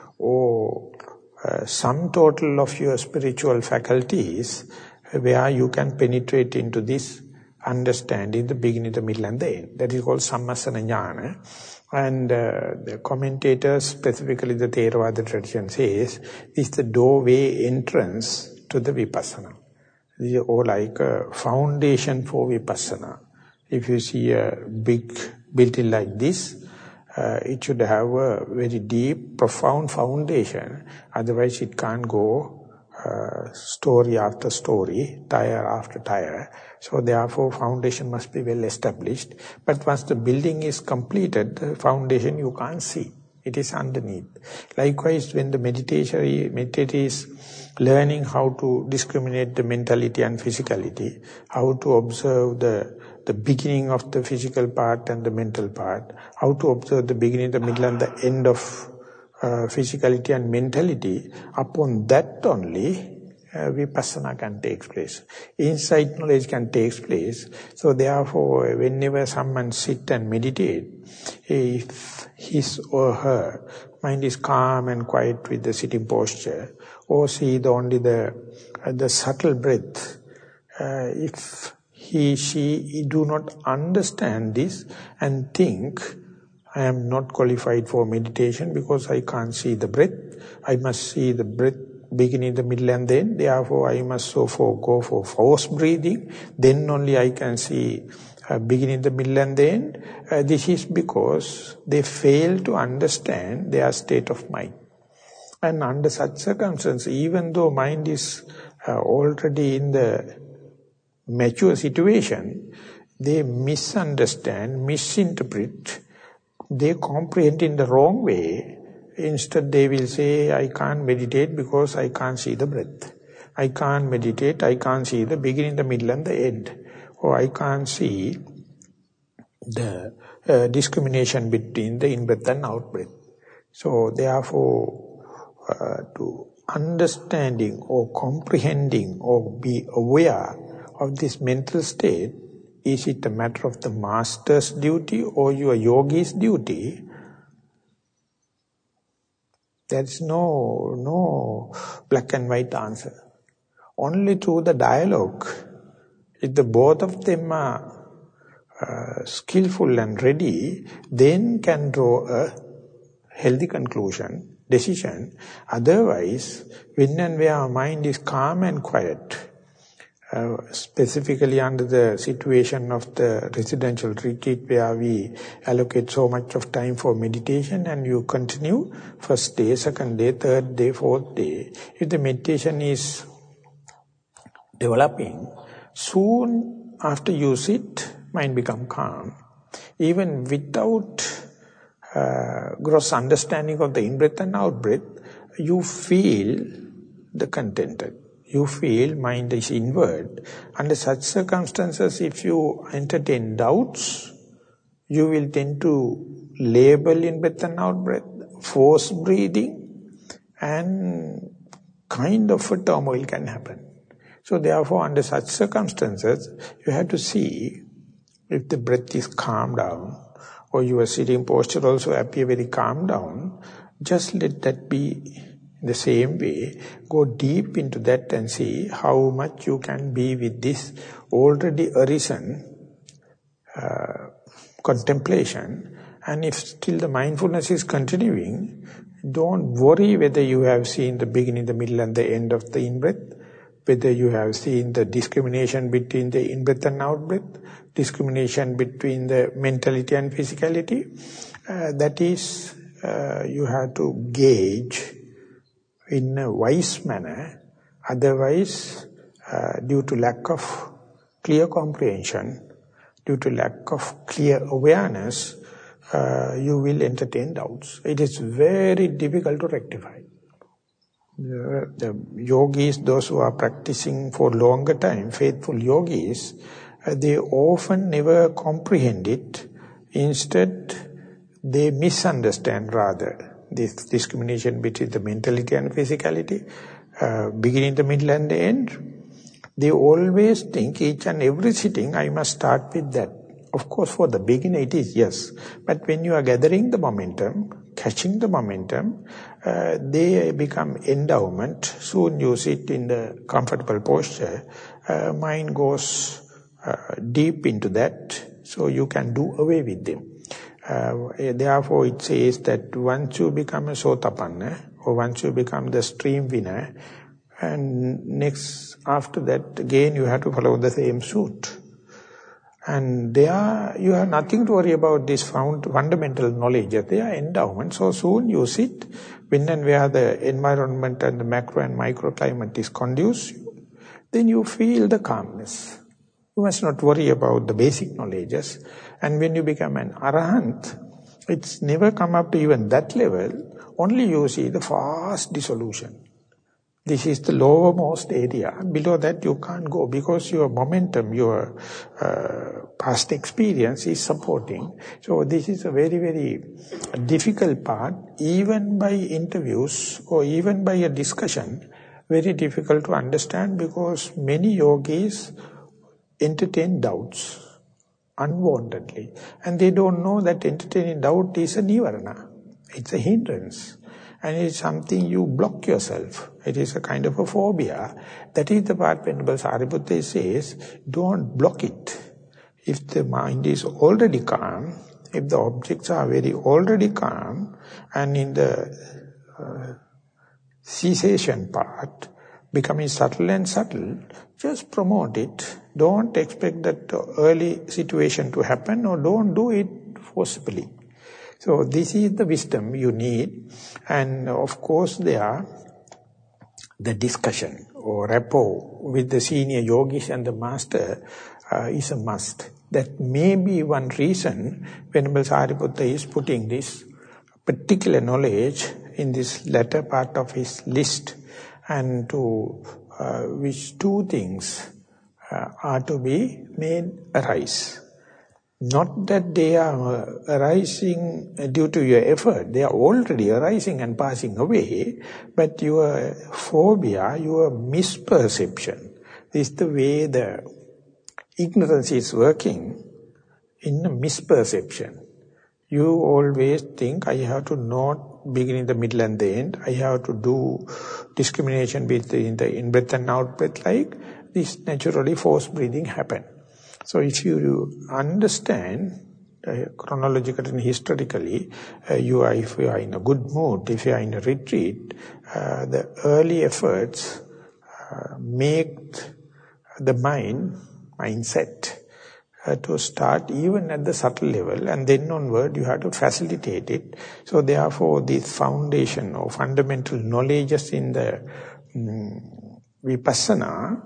or Uh, sum total of your spiritual faculties, where you can penetrate into this understanding, the beginning, the middle and the end. That is called Sammasana Jnana. And uh, the commentators, specifically the Theravada tradition, says, is the doorway entrance to the Vipassana. This is all like a foundation for Vipassana. If you see a big building like this, Uh, it should have a very deep, profound foundation. Otherwise, it can't go uh, story after story, tire after tire. So therefore, foundation must be well established. But once the building is completed, the foundation you can't see. It is underneath. Likewise, when the meditation, meditator is learning how to discriminate the mentality and physicality, how to observe the the beginning of the physical part and the mental part, how to observe the beginning, the middle and the end of uh, physicality and mentality, upon that only uh, Vipassana can take place. Insight knowledge can take place. So therefore, whenever someone sit and meditate, if his or her mind is calm and quiet with the sitting posture, or see the only the, uh, the subtle breath, uh, if he, she do not understand this and think, I am not qualified for meditation because I can't see the breath. I must see the breath beginning, the middle and the end. Therefore, I must so for go for forced breathing. Then only I can see uh, beginning, the middle and the end. Uh, this is because they fail to understand their state of mind. And under such circumstances, even though mind is uh, already in the mature situation, they misunderstand, misinterpret, they comprehend in the wrong way. Instead they will say, I can't meditate because I can't see the breath. I can't meditate, I can't see the beginning, the middle and the end. Or I can't see the uh, discrimination between the in-breath and out-breath. So therefore, uh, to understanding or comprehending or be aware of this mental state, is it a matter of the master's duty or your yogi's duty? There's no, no black and white answer. Only through the dialogue, if the both of them are uh, skillful and ready, then can draw a healthy conclusion, decision. Otherwise, when and where our mind is calm and quiet, uh, specifically under the situation of the residential retreat where we allocate so much of time for meditation, and you continue first day, second day, third day, fourth day. If the meditation is developing, soon after you sit, mind become calm. Even without uh, gross understanding of the in-breath and out-breath, you feel the contented. You feel mind is inward. Under such circumstances, if you entertain doubts, you will tend to label in-breath and out-breath, force breathing, and kind of a turmoil can happen. So therefore, under such circumstances, you have to see if the breath is calmed down, or your sitting posture also appear very calm down. Just let that be the same way. Go deep into that and see how much you can be with this already arisen uh, contemplation. And if still the mindfulness is continuing, don't worry whether you have seen the beginning, the middle and the end of the in-breath, whether you have seen the discrimination between the in-breath and out-breath, discrimination between the mentality and physicality. Uh, that is, uh, you have to gauge in a wise manner. Otherwise, uh, due to lack of clear comprehension, due to lack of clear awareness, uh, you will entertain doubts. It is very difficult to rectify. The, the yogis, those who are practicing for longer time, faithful yogis, uh, they often never comprehend it. Instead, they misunderstand rather this discrimination between the mentality and physicality, uh, beginning, the middle and the end. They always think each and every sitting, I must start with that. Of course, for the beginner it is yes. But when you are gathering the momentum, catching the momentum, uh, they become endowment. Soon you sit in the comfortable posture. Uh, mind goes uh, deep into that, so you can do away with them. Uh, therefore, it says that once you become a Sotapanna, or once you become the stream winner, and next, after that, again you have to follow the same suit. And there, you have nothing to worry about this found fundamental knowledge. They are endowment. So soon you sit, when and where the environment and the macro and microclimate is conducive, then you feel the calmness. You must not worry about the basic knowledges. And when you become an arahant, it's never come up to even that level. Only you see the fast dissolution. This is the lowermost area. Below that you can't go because your momentum, your uh, past experience is supporting. So this is a very, very difficult part. Even by interviews or even by a discussion, very difficult to understand because many yogis entertain doubts unwantedly. And they don't know that entertaining doubt is a nivarana. It's a hindrance. And it's something you block yourself. It is a kind of a phobia. That is the part Venerable Sariputta says, don't block it. If the mind is already calm, if the objects are very already calm, and in the uh, cessation part, becoming subtle and subtle, just promote it. Don't expect that early situation to happen, or don't do it forcibly. So this is the wisdom you need. And of course there, the discussion or rapport with the senior yogis and the master uh, is a must. That may be one reason Venerable Sariputta is putting this particular knowledge in this latter part of his list, and to uh, which two things uh, are to be made arise. Not that they are arising due to your effort, they are already arising and passing away, but your phobia, your misperception, is the way the ignorance is working in a misperception. You always think, I have to know beginning, the middle and the end, I have to do discrimination between the in-breath and out-breath, like this naturally forced breathing happen. So if you understand uh, chronologically and historically, uh, you are, if you are in a good mood, if you are in a retreat, uh, the early efforts uh, make the mind, mindset, uh, to start even at the subtle level, and then onward you have to facilitate it. So therefore this foundation or fundamental knowledges in the um, Vipassana,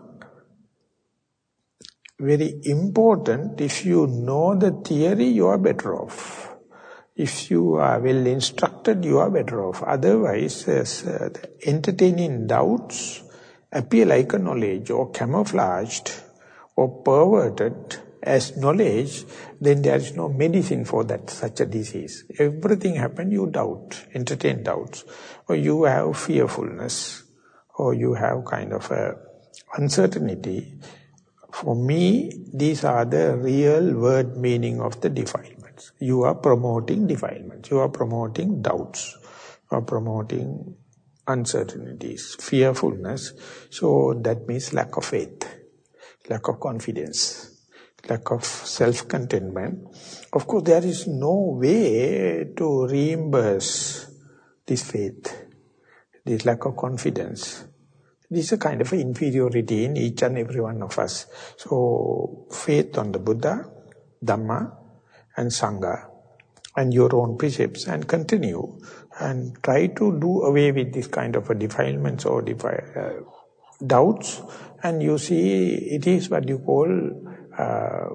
very important. If you know the theory, you are better off. If you are well instructed, you are better off. Otherwise, as, uh, entertaining doubts appear like a knowledge, or camouflaged or perverted as knowledge, then there is no medicine for that, such a disease. Everything happens, you doubt, entertain doubts, or you have fearfulness, or you have kind of a uncertainty. For me, these are the real word meaning of the defilements. You are promoting defilements. You are promoting doubts. You are promoting uncertainties, fearfulness. So that means lack of faith, lack of confidence, lack of self-contentment. Of course, there is no way to reimburse this faith, this lack of confidence. This is a kind of inferiority in each and every one of us. So, faith on the Buddha, Dhamma, and Sangha, and your own precepts, and continue, and try to do away with this kind of a defilements or defi uh, doubts, and you see it is what you call, uh,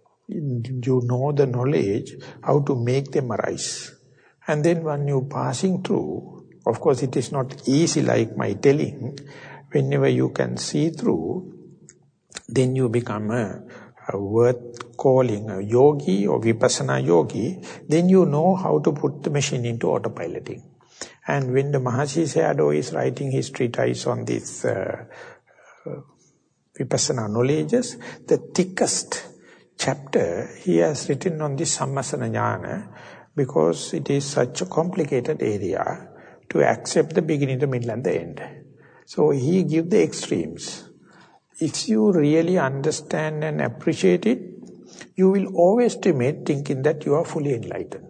you know the knowledge, how to make them arise. And then when you passing through, of course it is not easy like my telling. Whenever you can see through, then you become a, a worth calling a yogi or vipassana yogi. Then you know how to put the machine into autopiloting. And when the Mahasi Sayadaw is writing his treatise on this uh, uh, vipassana knowledges, the thickest chapter he has written on this sammasana jnana, because it is such a complicated area to accept the beginning, the middle and the end. So he gives the extremes. If you really understand and appreciate it, you will overestimate thinking that you are fully enlightened.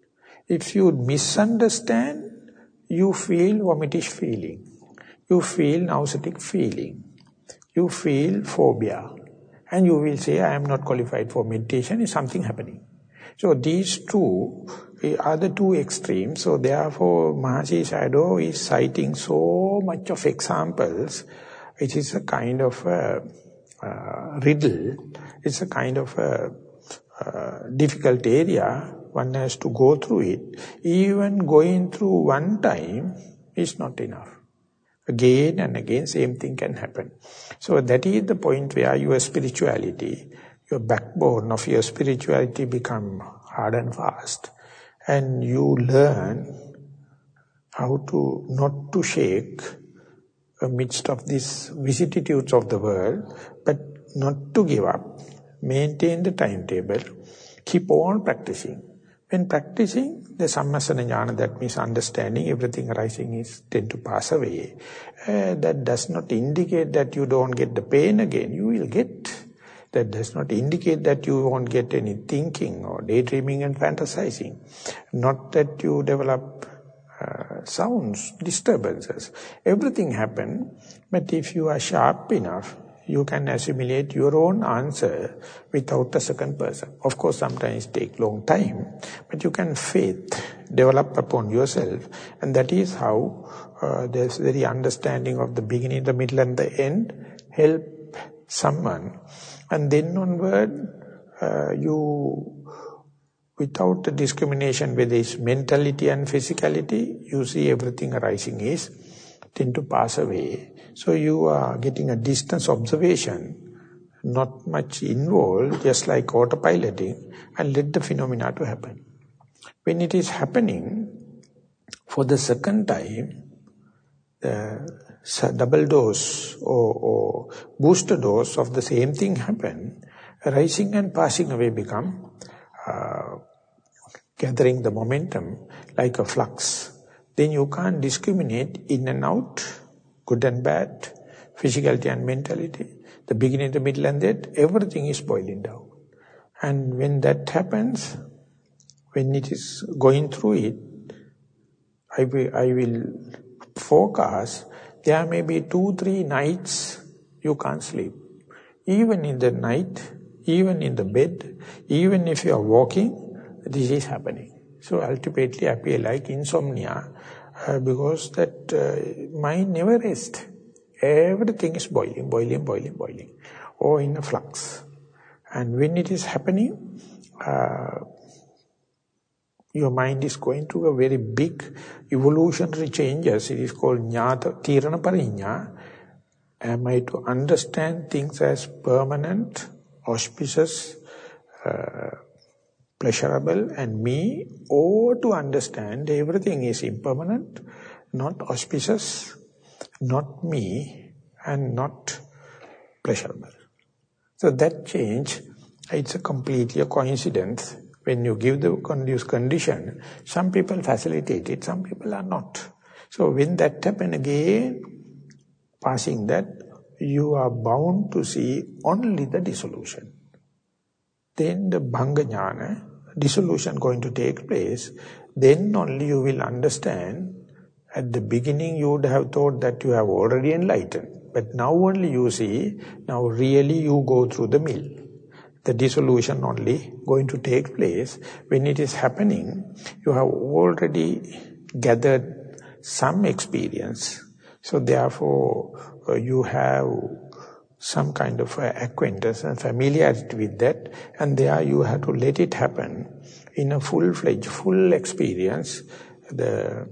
If you misunderstand, you feel vomitish feeling. You feel nauseatic feeling. You feel phobia. And you will say, I am not qualified for meditation, is something happening. So these two are the two extremes. So therefore, Mahasi Sayadaw is citing so much of examples. It is a kind of a, uh, riddle. It's a kind of a, uh, difficult area. One has to go through it. Even going through one time is not enough. Again and again, same thing can happen. So that is the point where your spirituality, your backbone of your spirituality become hard and fast. And you learn how to not to shake amidst of these vicissitudes of the world, but not to give up. Maintain the timetable. Keep on practicing. When practicing the sammasana jnana, that means understanding everything arising is tend to pass away. Uh, that does not indicate that you don't get the pain again. You will get. That does not indicate that you won't get any thinking or daydreaming and fantasizing. Not that you develop uh, sounds, disturbances. Everything happens, but if you are sharp enough, you can assimilate your own answer without a second person. Of course, sometimes it takes long time, but you can faith, develop upon yourself, and that is how uh, there's very understanding of the beginning, the middle and the end, help someone. And then onward, uh, you, without the discrimination whether it's mentality and physicality, you see everything arising is tend to pass away. So you are getting a distance observation, not much involved, just like autopiloting, and let the phenomena to happen. When it is happening, for the second time, the double dose or, or booster dose of the same thing happen, rising and passing away become uh, gathering the momentum like a flux. Then you can't discriminate in and out, good and bad, physicality and mentality, the beginning, the middle and the end, everything is boiling down. And when that happens, when it is going through it, I will, I will forecast there may be two, three nights you can't sleep. Even in the night, even in the bed, even if you are walking, this is happening. So ultimately appear like insomnia uh, because that uh, mind never rests. Everything is boiling, boiling, boiling, boiling, or in a flux. And when it is happening, uh, your mind is going through a very big evolutionary changes. It is called Jnata Tirana Parinya. Am I to understand things as permanent, auspicious, uh, pleasurable, and me, or to understand everything is impermanent, not auspicious, not me, and not pleasurable. So that change, it's a completely a coincidence. When you give the conducive condition, some people facilitate it, some people are not. So when that happens again, passing that, you are bound to see only the dissolution. Then the Bhanga Jnana, dissolution going to take place, then only you will understand. At the beginning you would have thought that you have already enlightened, but now only you see, now really you go through the mill. The dissolution only going to take place. When it is happening, you have already gathered some experience. So therefore, uh, you have some kind of uh, acquaintance and familiarity with that, and there you have to let it happen in a full-fledged, full experience. The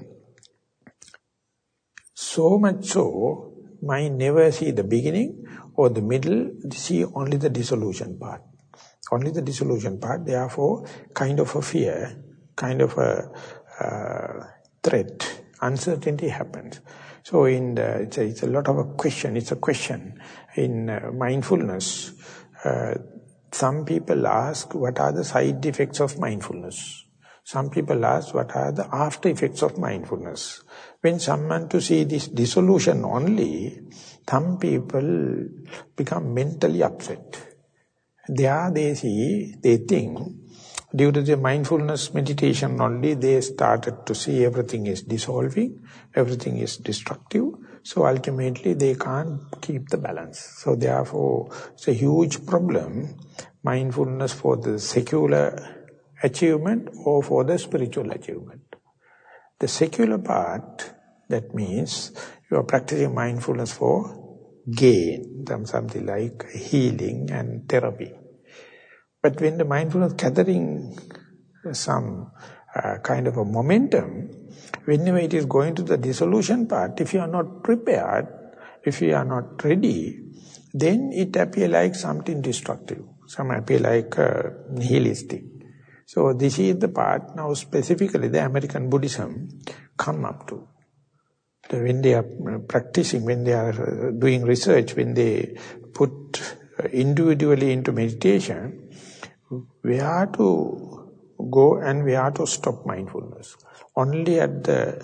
so much so, mind never see the beginning or the middle, see only the dissolution part. Only the dissolution part, therefore, kind of a fear, kind of a uh, threat, uncertainty happens. So in the, it's, a, it's a lot of a question, it's a question. In uh, mindfulness, uh, some people ask, what are the side effects of mindfulness? Some people ask, what are the after effects of mindfulness? When someone to see this dissolution only, some people become mentally upset. There they see, they think, due to the mindfulness meditation only, they started to see everything is dissolving, everything is destructive. So ultimately they can't keep the balance. So therefore, it's a huge problem, mindfulness for the secular achievement or for the spiritual achievement. The secular part, that means you are practicing mindfulness for gain, something like healing and therapy. But when the mindfulness gathering some uh, kind of a momentum, whenever it is going to the dissolution part, if you are not prepared, if you are not ready, then it appears like something destructive, some appear like uh, nihilistic. So this is the part now specifically the American Buddhism come up to. So when they are practicing, when they are doing research, when they put individually into meditation, where to go and where to stop mindfulness. Only at the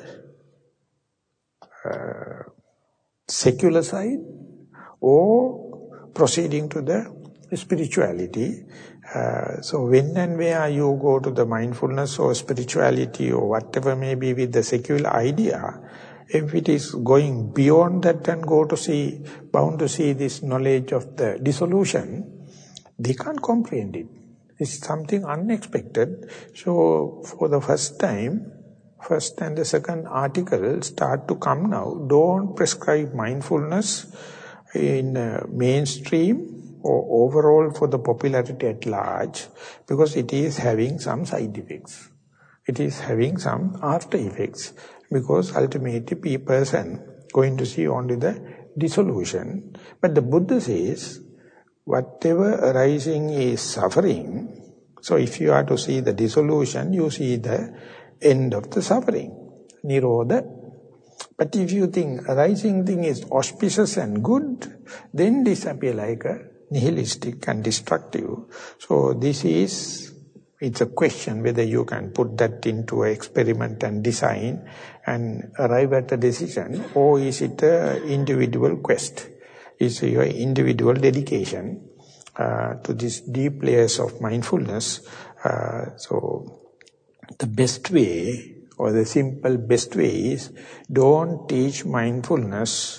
uh, secular side or proceeding to the spirituality. Uh, so when and where you go to the mindfulness or spirituality or whatever may be with the secular idea, if it is going beyond that and go to see, bound to see this knowledge of the dissolution, they can't comprehend it. It's something unexpected. So for the first time, first and the second article start to come now. Don't prescribe mindfulness in uh, mainstream or overall for the popularity at large, because it is having some side effects. It is having some after effects, because ultimately person going to see only the dissolution. But the Buddha says, whatever arising is suffering. So if you are to see the dissolution, you see the end of the suffering, nirodha. But if you think arising thing is auspicious and good, then this appears like a nihilistic and destructive. So this is, it's a question whether you can put that into an experiment and design and arrive at a decision, or is it an individual quest? Is your individual dedication uh, to these deep layers of mindfulness. Uh, so the best way, or the simple best way is, don't teach mindfulness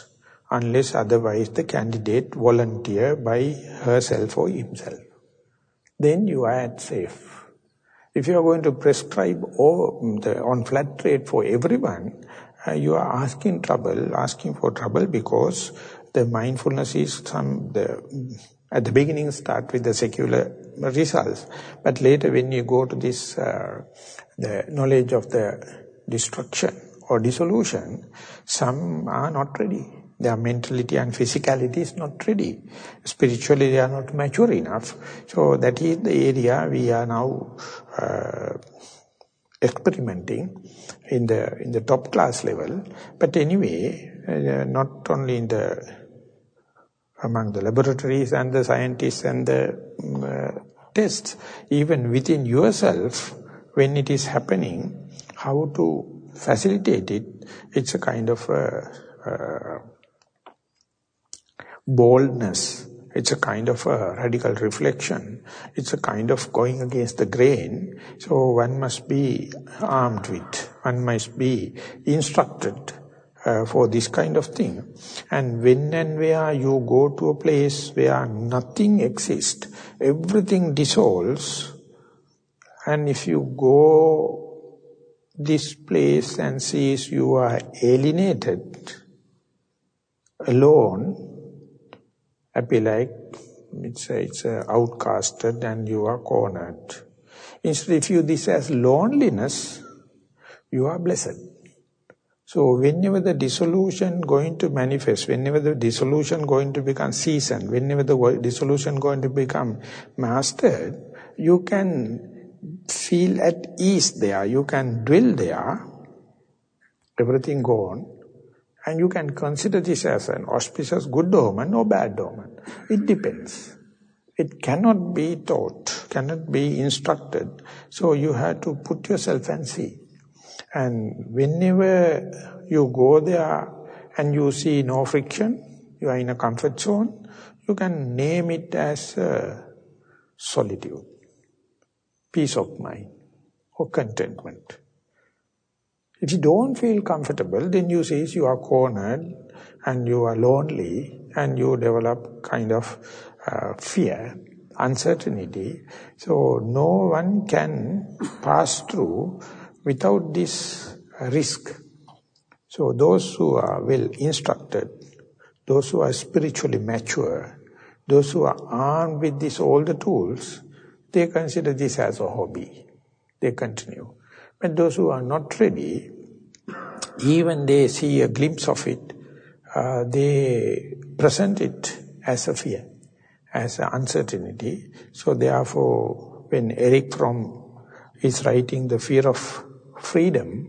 unless otherwise the candidate volunteer by herself or himself. Then you are at safe. If you are going to prescribe all the, on flat rate for everyone, uh, you are asking trouble, asking for trouble, because the mindfulness is some, the, at the beginning start with the secular results. But later when you go to this, uh, the knowledge of the destruction or dissolution, some are not ready. Their mentality and physicality is not ready. Spiritually they are not mature enough. So that is the area we are now uh, experimenting in the in the top class level. But anyway, uh, not only in the among the laboratories and the scientists and the um, uh, tests, even within yourself, when it is happening, how to facilitate it, it's a kind of uh, uh, boldness, it's a kind of a radical reflection, it's a kind of going against the grain. So one must be armed with, one must be instructed uh, for this kind of thing. And when and where you go to a place where nothing exists, everything dissolves, and if you go this place and sees you are alienated, alone, appear like it's a, it's a outcasted and you are cornered. Instead, if you this as loneliness, you are blessed. So whenever the dissolution going to manifest, whenever the dissolution going to become seasoned, whenever the dissolution going to become mastered, you can feel at ease there, you can dwell there, everything gone. And you can consider this as an auspicious good omen or bad omen. It depends. It cannot be taught, cannot be instructed. So you have to put yourself and see. And whenever you go there and you see no friction, you are in a comfort zone, you can name it as uh, solitude, peace of mind, or contentment. If you don't feel comfortable, then you say you are cornered and you are lonely and you develop kind of uh, fear, uncertainty. So no one can pass through without this risk. So those who are well instructed, those who are spiritually mature, those who are armed with this, all the tools, they consider this as a hobby. They continue. But those who are not ready, even they see a glimpse of it, uh, they present it as a fear, as an uncertainty. So therefore, when Eric Fromm is writing The Fear of Freedom,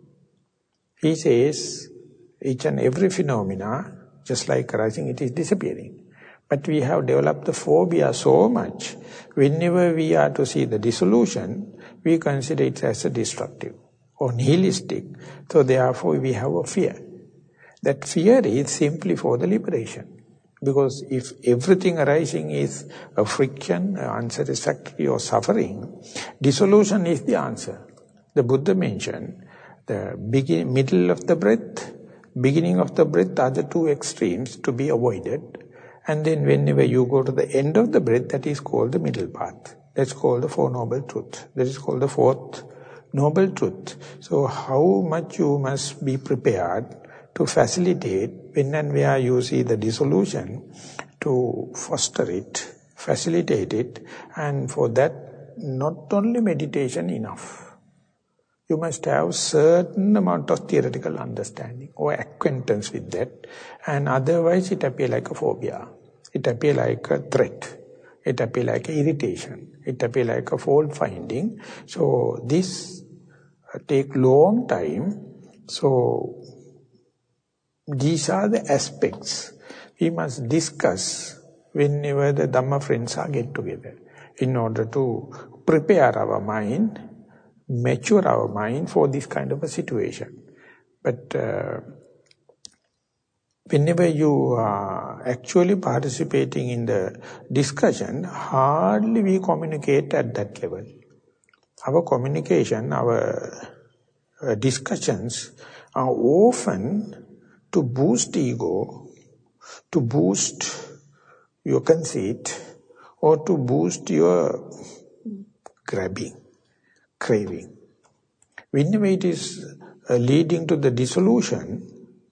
he says each and every phenomena, just like rising, it is disappearing. But we have developed the phobia so much, whenever we are to see the dissolution, we consider it as a destructive or nihilistic. So therefore we have a fear. That fear is simply for the liberation. Because if everything arising is a friction, unsatisfactory or suffering, dissolution is the answer. The Buddha mentioned the begin, middle of the breath, beginning of the breath are the two extremes to be avoided. And then whenever you go to the end of the breath, that is called the middle path. That's called the Four Noble Truths. That is called the Fourth Noble Truth. So how much you must be prepared to facilitate when and where you see the dissolution, to foster it, facilitate it, and for that not only meditation enough. You must have certain amount of theoretical understanding or acquaintance with that, and otherwise it appears like a phobia. It appears like a threat. It appears like an irritation. It appears like a fault finding. So this uh, take long time. So these are the aspects we must discuss whenever the Dhamma friends are get together, in order to prepare our mind, mature our mind for this kind of a situation. But uh, whenever you are actually participating in the discussion, hardly we communicate at that level. Our communication, our uh, discussions are often to boost ego, to boost your conceit or to boost your grabbing, craving. Whenever it is uh, leading to the dissolution,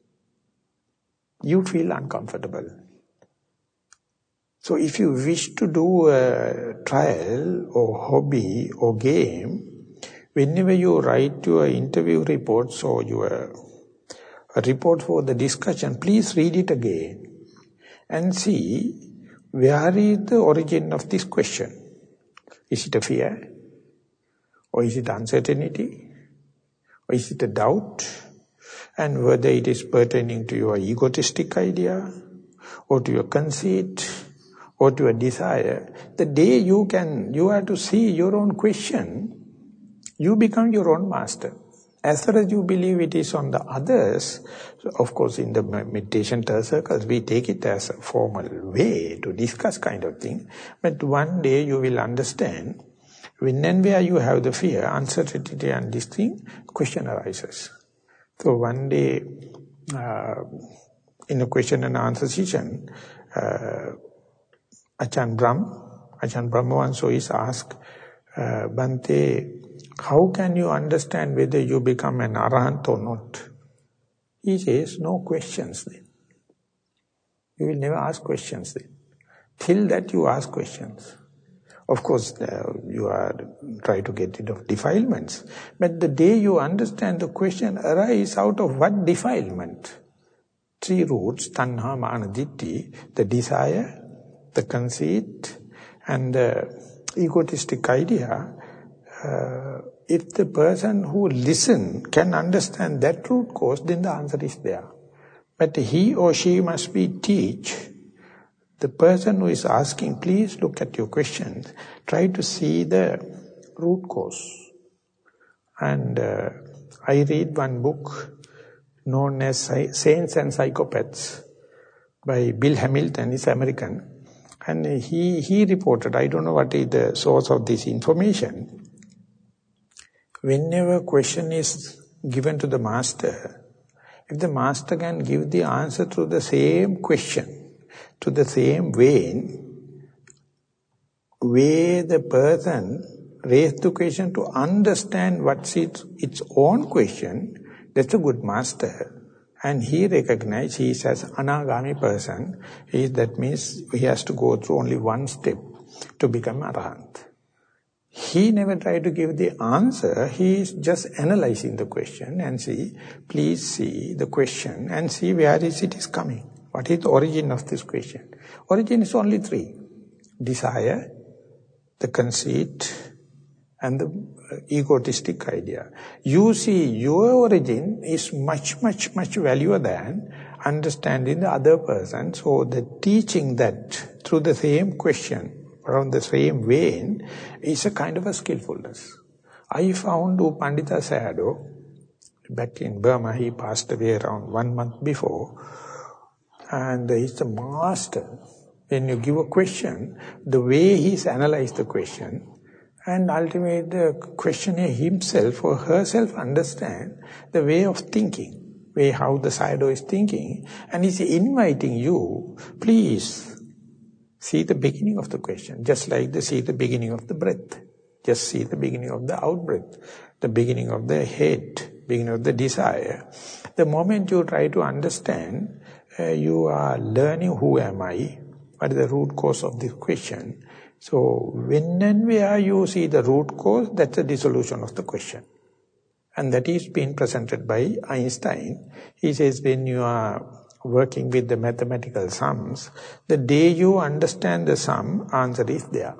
you feel uncomfortable. So if you wish to do a trial or hobby or game, whenever you write your interview reports or your report for the discussion, please read it again and see where is the origin of this question. Is it a fear? Or is it uncertainty? Or is it a doubt? And whether it is pertaining to your egotistic idea or to your conceit or to a desire, the day you can, you have to see your own question, you become your own master. As far as you believe it is on the others, of course in the meditation circles, we take it as a formal way to discuss kind of thing. But one day you will understand, when and where you have the fear, uncertainty and this thing, question arises. So one day, uh, in a question and answer session, uh, Ajahn Brahm, Ajahn Brahmavanso is asked, uh, Bhante, how can you understand whether you become an arahant or not? He says, no questions then. You will never ask questions then. Till that you ask questions. Of course, uh, you are trying to get rid of defilements. But the day you understand the question arises out of what defilement? Three roots, tanha, mana, ditti, the desire, the conceit, and the egotistic idea. Uh, if the person who listens can understand that root cause, then the answer is there. But he or she must be teach. The person who is asking, please look at your questions. Try to see the root cause. And uh, I read one book known as Saints and Psychopaths by Bill Hamilton, he's American. And he, he reported, I don't know what is the source of this information. Whenever question is given to the master, if the master can give the answer to the same question, to the same vein, where the person raised the question to understand what's its, its own question, that's a good master. And he recognizes he is as anagami person. He, that means he has to go through only one step to become arahant. He never tried to give the answer. He is just analyzing the question and see, please see the question and see where is it is coming. What is the origin of this question? Origin is only three. Desire, the conceit, and the egotistic idea. You see, your origin is much, much, much valuable than understanding the other person. So the teaching that through the same question, around the same vein, is a kind of a skillfulness. I found U Pandita Sayadaw, back in Burma, he passed away around one month before, and he's a master. When you give a question, the way he's analyzed the question, and ultimately the questioner himself or herself understand the way of thinking, way how the Sayadaw is thinking, and he's inviting you, please see the beginning of the question, just like the see the beginning of the breath. Just see the beginning of the out-breath, the beginning of the hate, beginning of the desire. The moment you try to understand, uh, you are learning who am I, what is the root cause of this question. So when and where you see the root cause, that's the dissolution of the question. And that is being presented by Einstein. He says when you are working with the mathematical sums, the day you understand the sum, answer is there.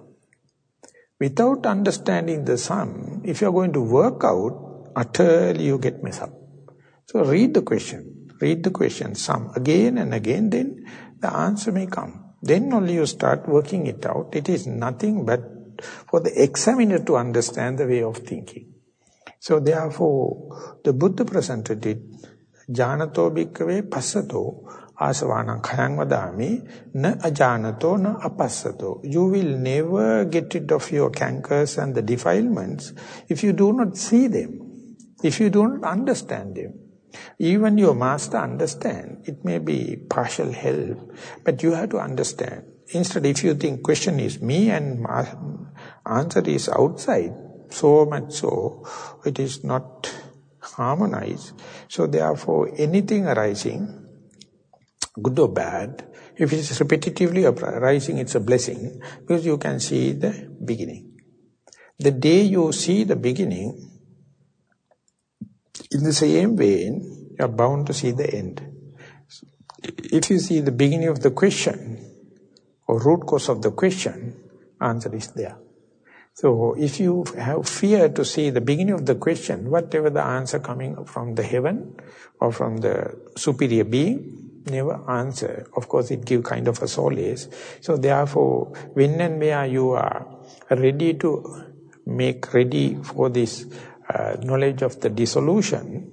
Without understanding the sum, if you are going to work out, utterly you get messed up. So read the question, read the question, sum again and again, then the answer may come. Then only you start working it out. It is nothing but for the examiner to understand the way of thinking. So therefore, the Buddha presented it, Janato bhikkhave passato asavana khayang vadami na ajanato na apassato. You will never get rid of your cankers and the defilements if you do not see them, if you do not understand them. Even your master understand, it may be partial help, but you have to understand. Instead, if you think question is me and answer is outside, so much so, it is not harmonized. So therefore, anything arising, good or bad, if it is repetitively arising, it's a blessing, because you can see the beginning. The day you see the beginning, in the same vein, you are bound to see the end. If you see the beginning of the question, or root cause of the question, answer is there. So if you have fear to see the beginning of the question, whatever the answer coming from the heaven or from the superior being, never answer. Of course, it gives kind of a solace. So therefore, when and where you are ready to make ready for this uh, knowledge of the dissolution,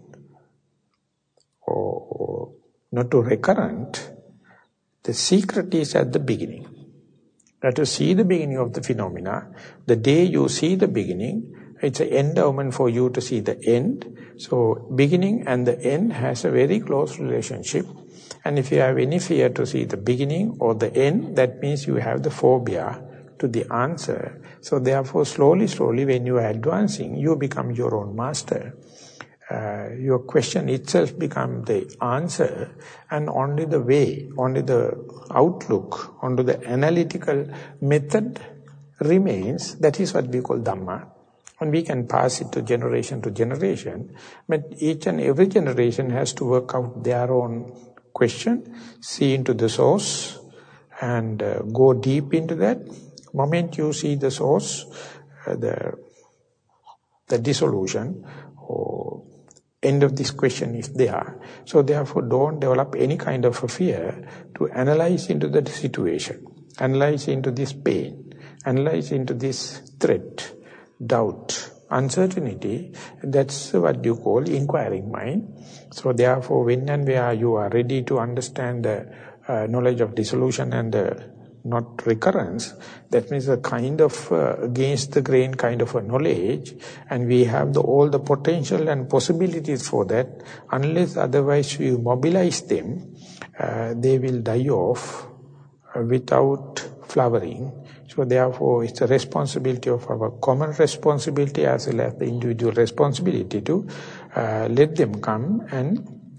or, or not to recurrent, the secret is at the beginning. You have to see the beginning of the phenomena. The day you see the beginning, it's an endowment for you to see the end. So beginning and the end has a very close relationship. And if you have any fear to see the beginning or the end, that means you have the phobia to the answer. So therefore, slowly, slowly, when you are advancing, you become your own master. Uh, your question itself becomes the answer, and only the way, only the outlook, only the analytical method remains. That is what we call Dhamma. And we can pass it to generation to generation, but each and every generation has to work out their own question, see into the source, and uh, go deep into that. Moment you see the source, uh, the, the dissolution, or end of this question is there. So therefore, don't develop any kind of a fear to analyze into the situation, analyze into this pain, analyze into this threat, doubt, uncertainty. That's what you call inquiring mind. So therefore, when and where you are ready to understand the uh, knowledge of dissolution and uh, not recurrence, that means a kind of uh, against the grain kind of a knowledge, and we have the, all the potential and possibilities for that. Unless otherwise we mobilize them, uh, they will die off uh, without flowering. So therefore, it's a responsibility of our common responsibility as well as the individual responsibility to uh, let them come and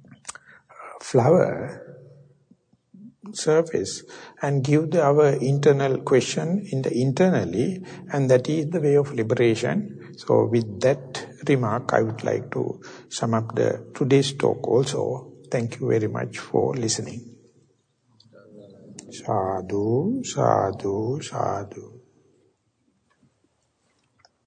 flower, surface, and give the, our internal question in the internally, and that is the way of liberation. So with that remark, I would like to sum up the today's talk also. Thank you very much for listening. Sadhu, sadhu, sadhu.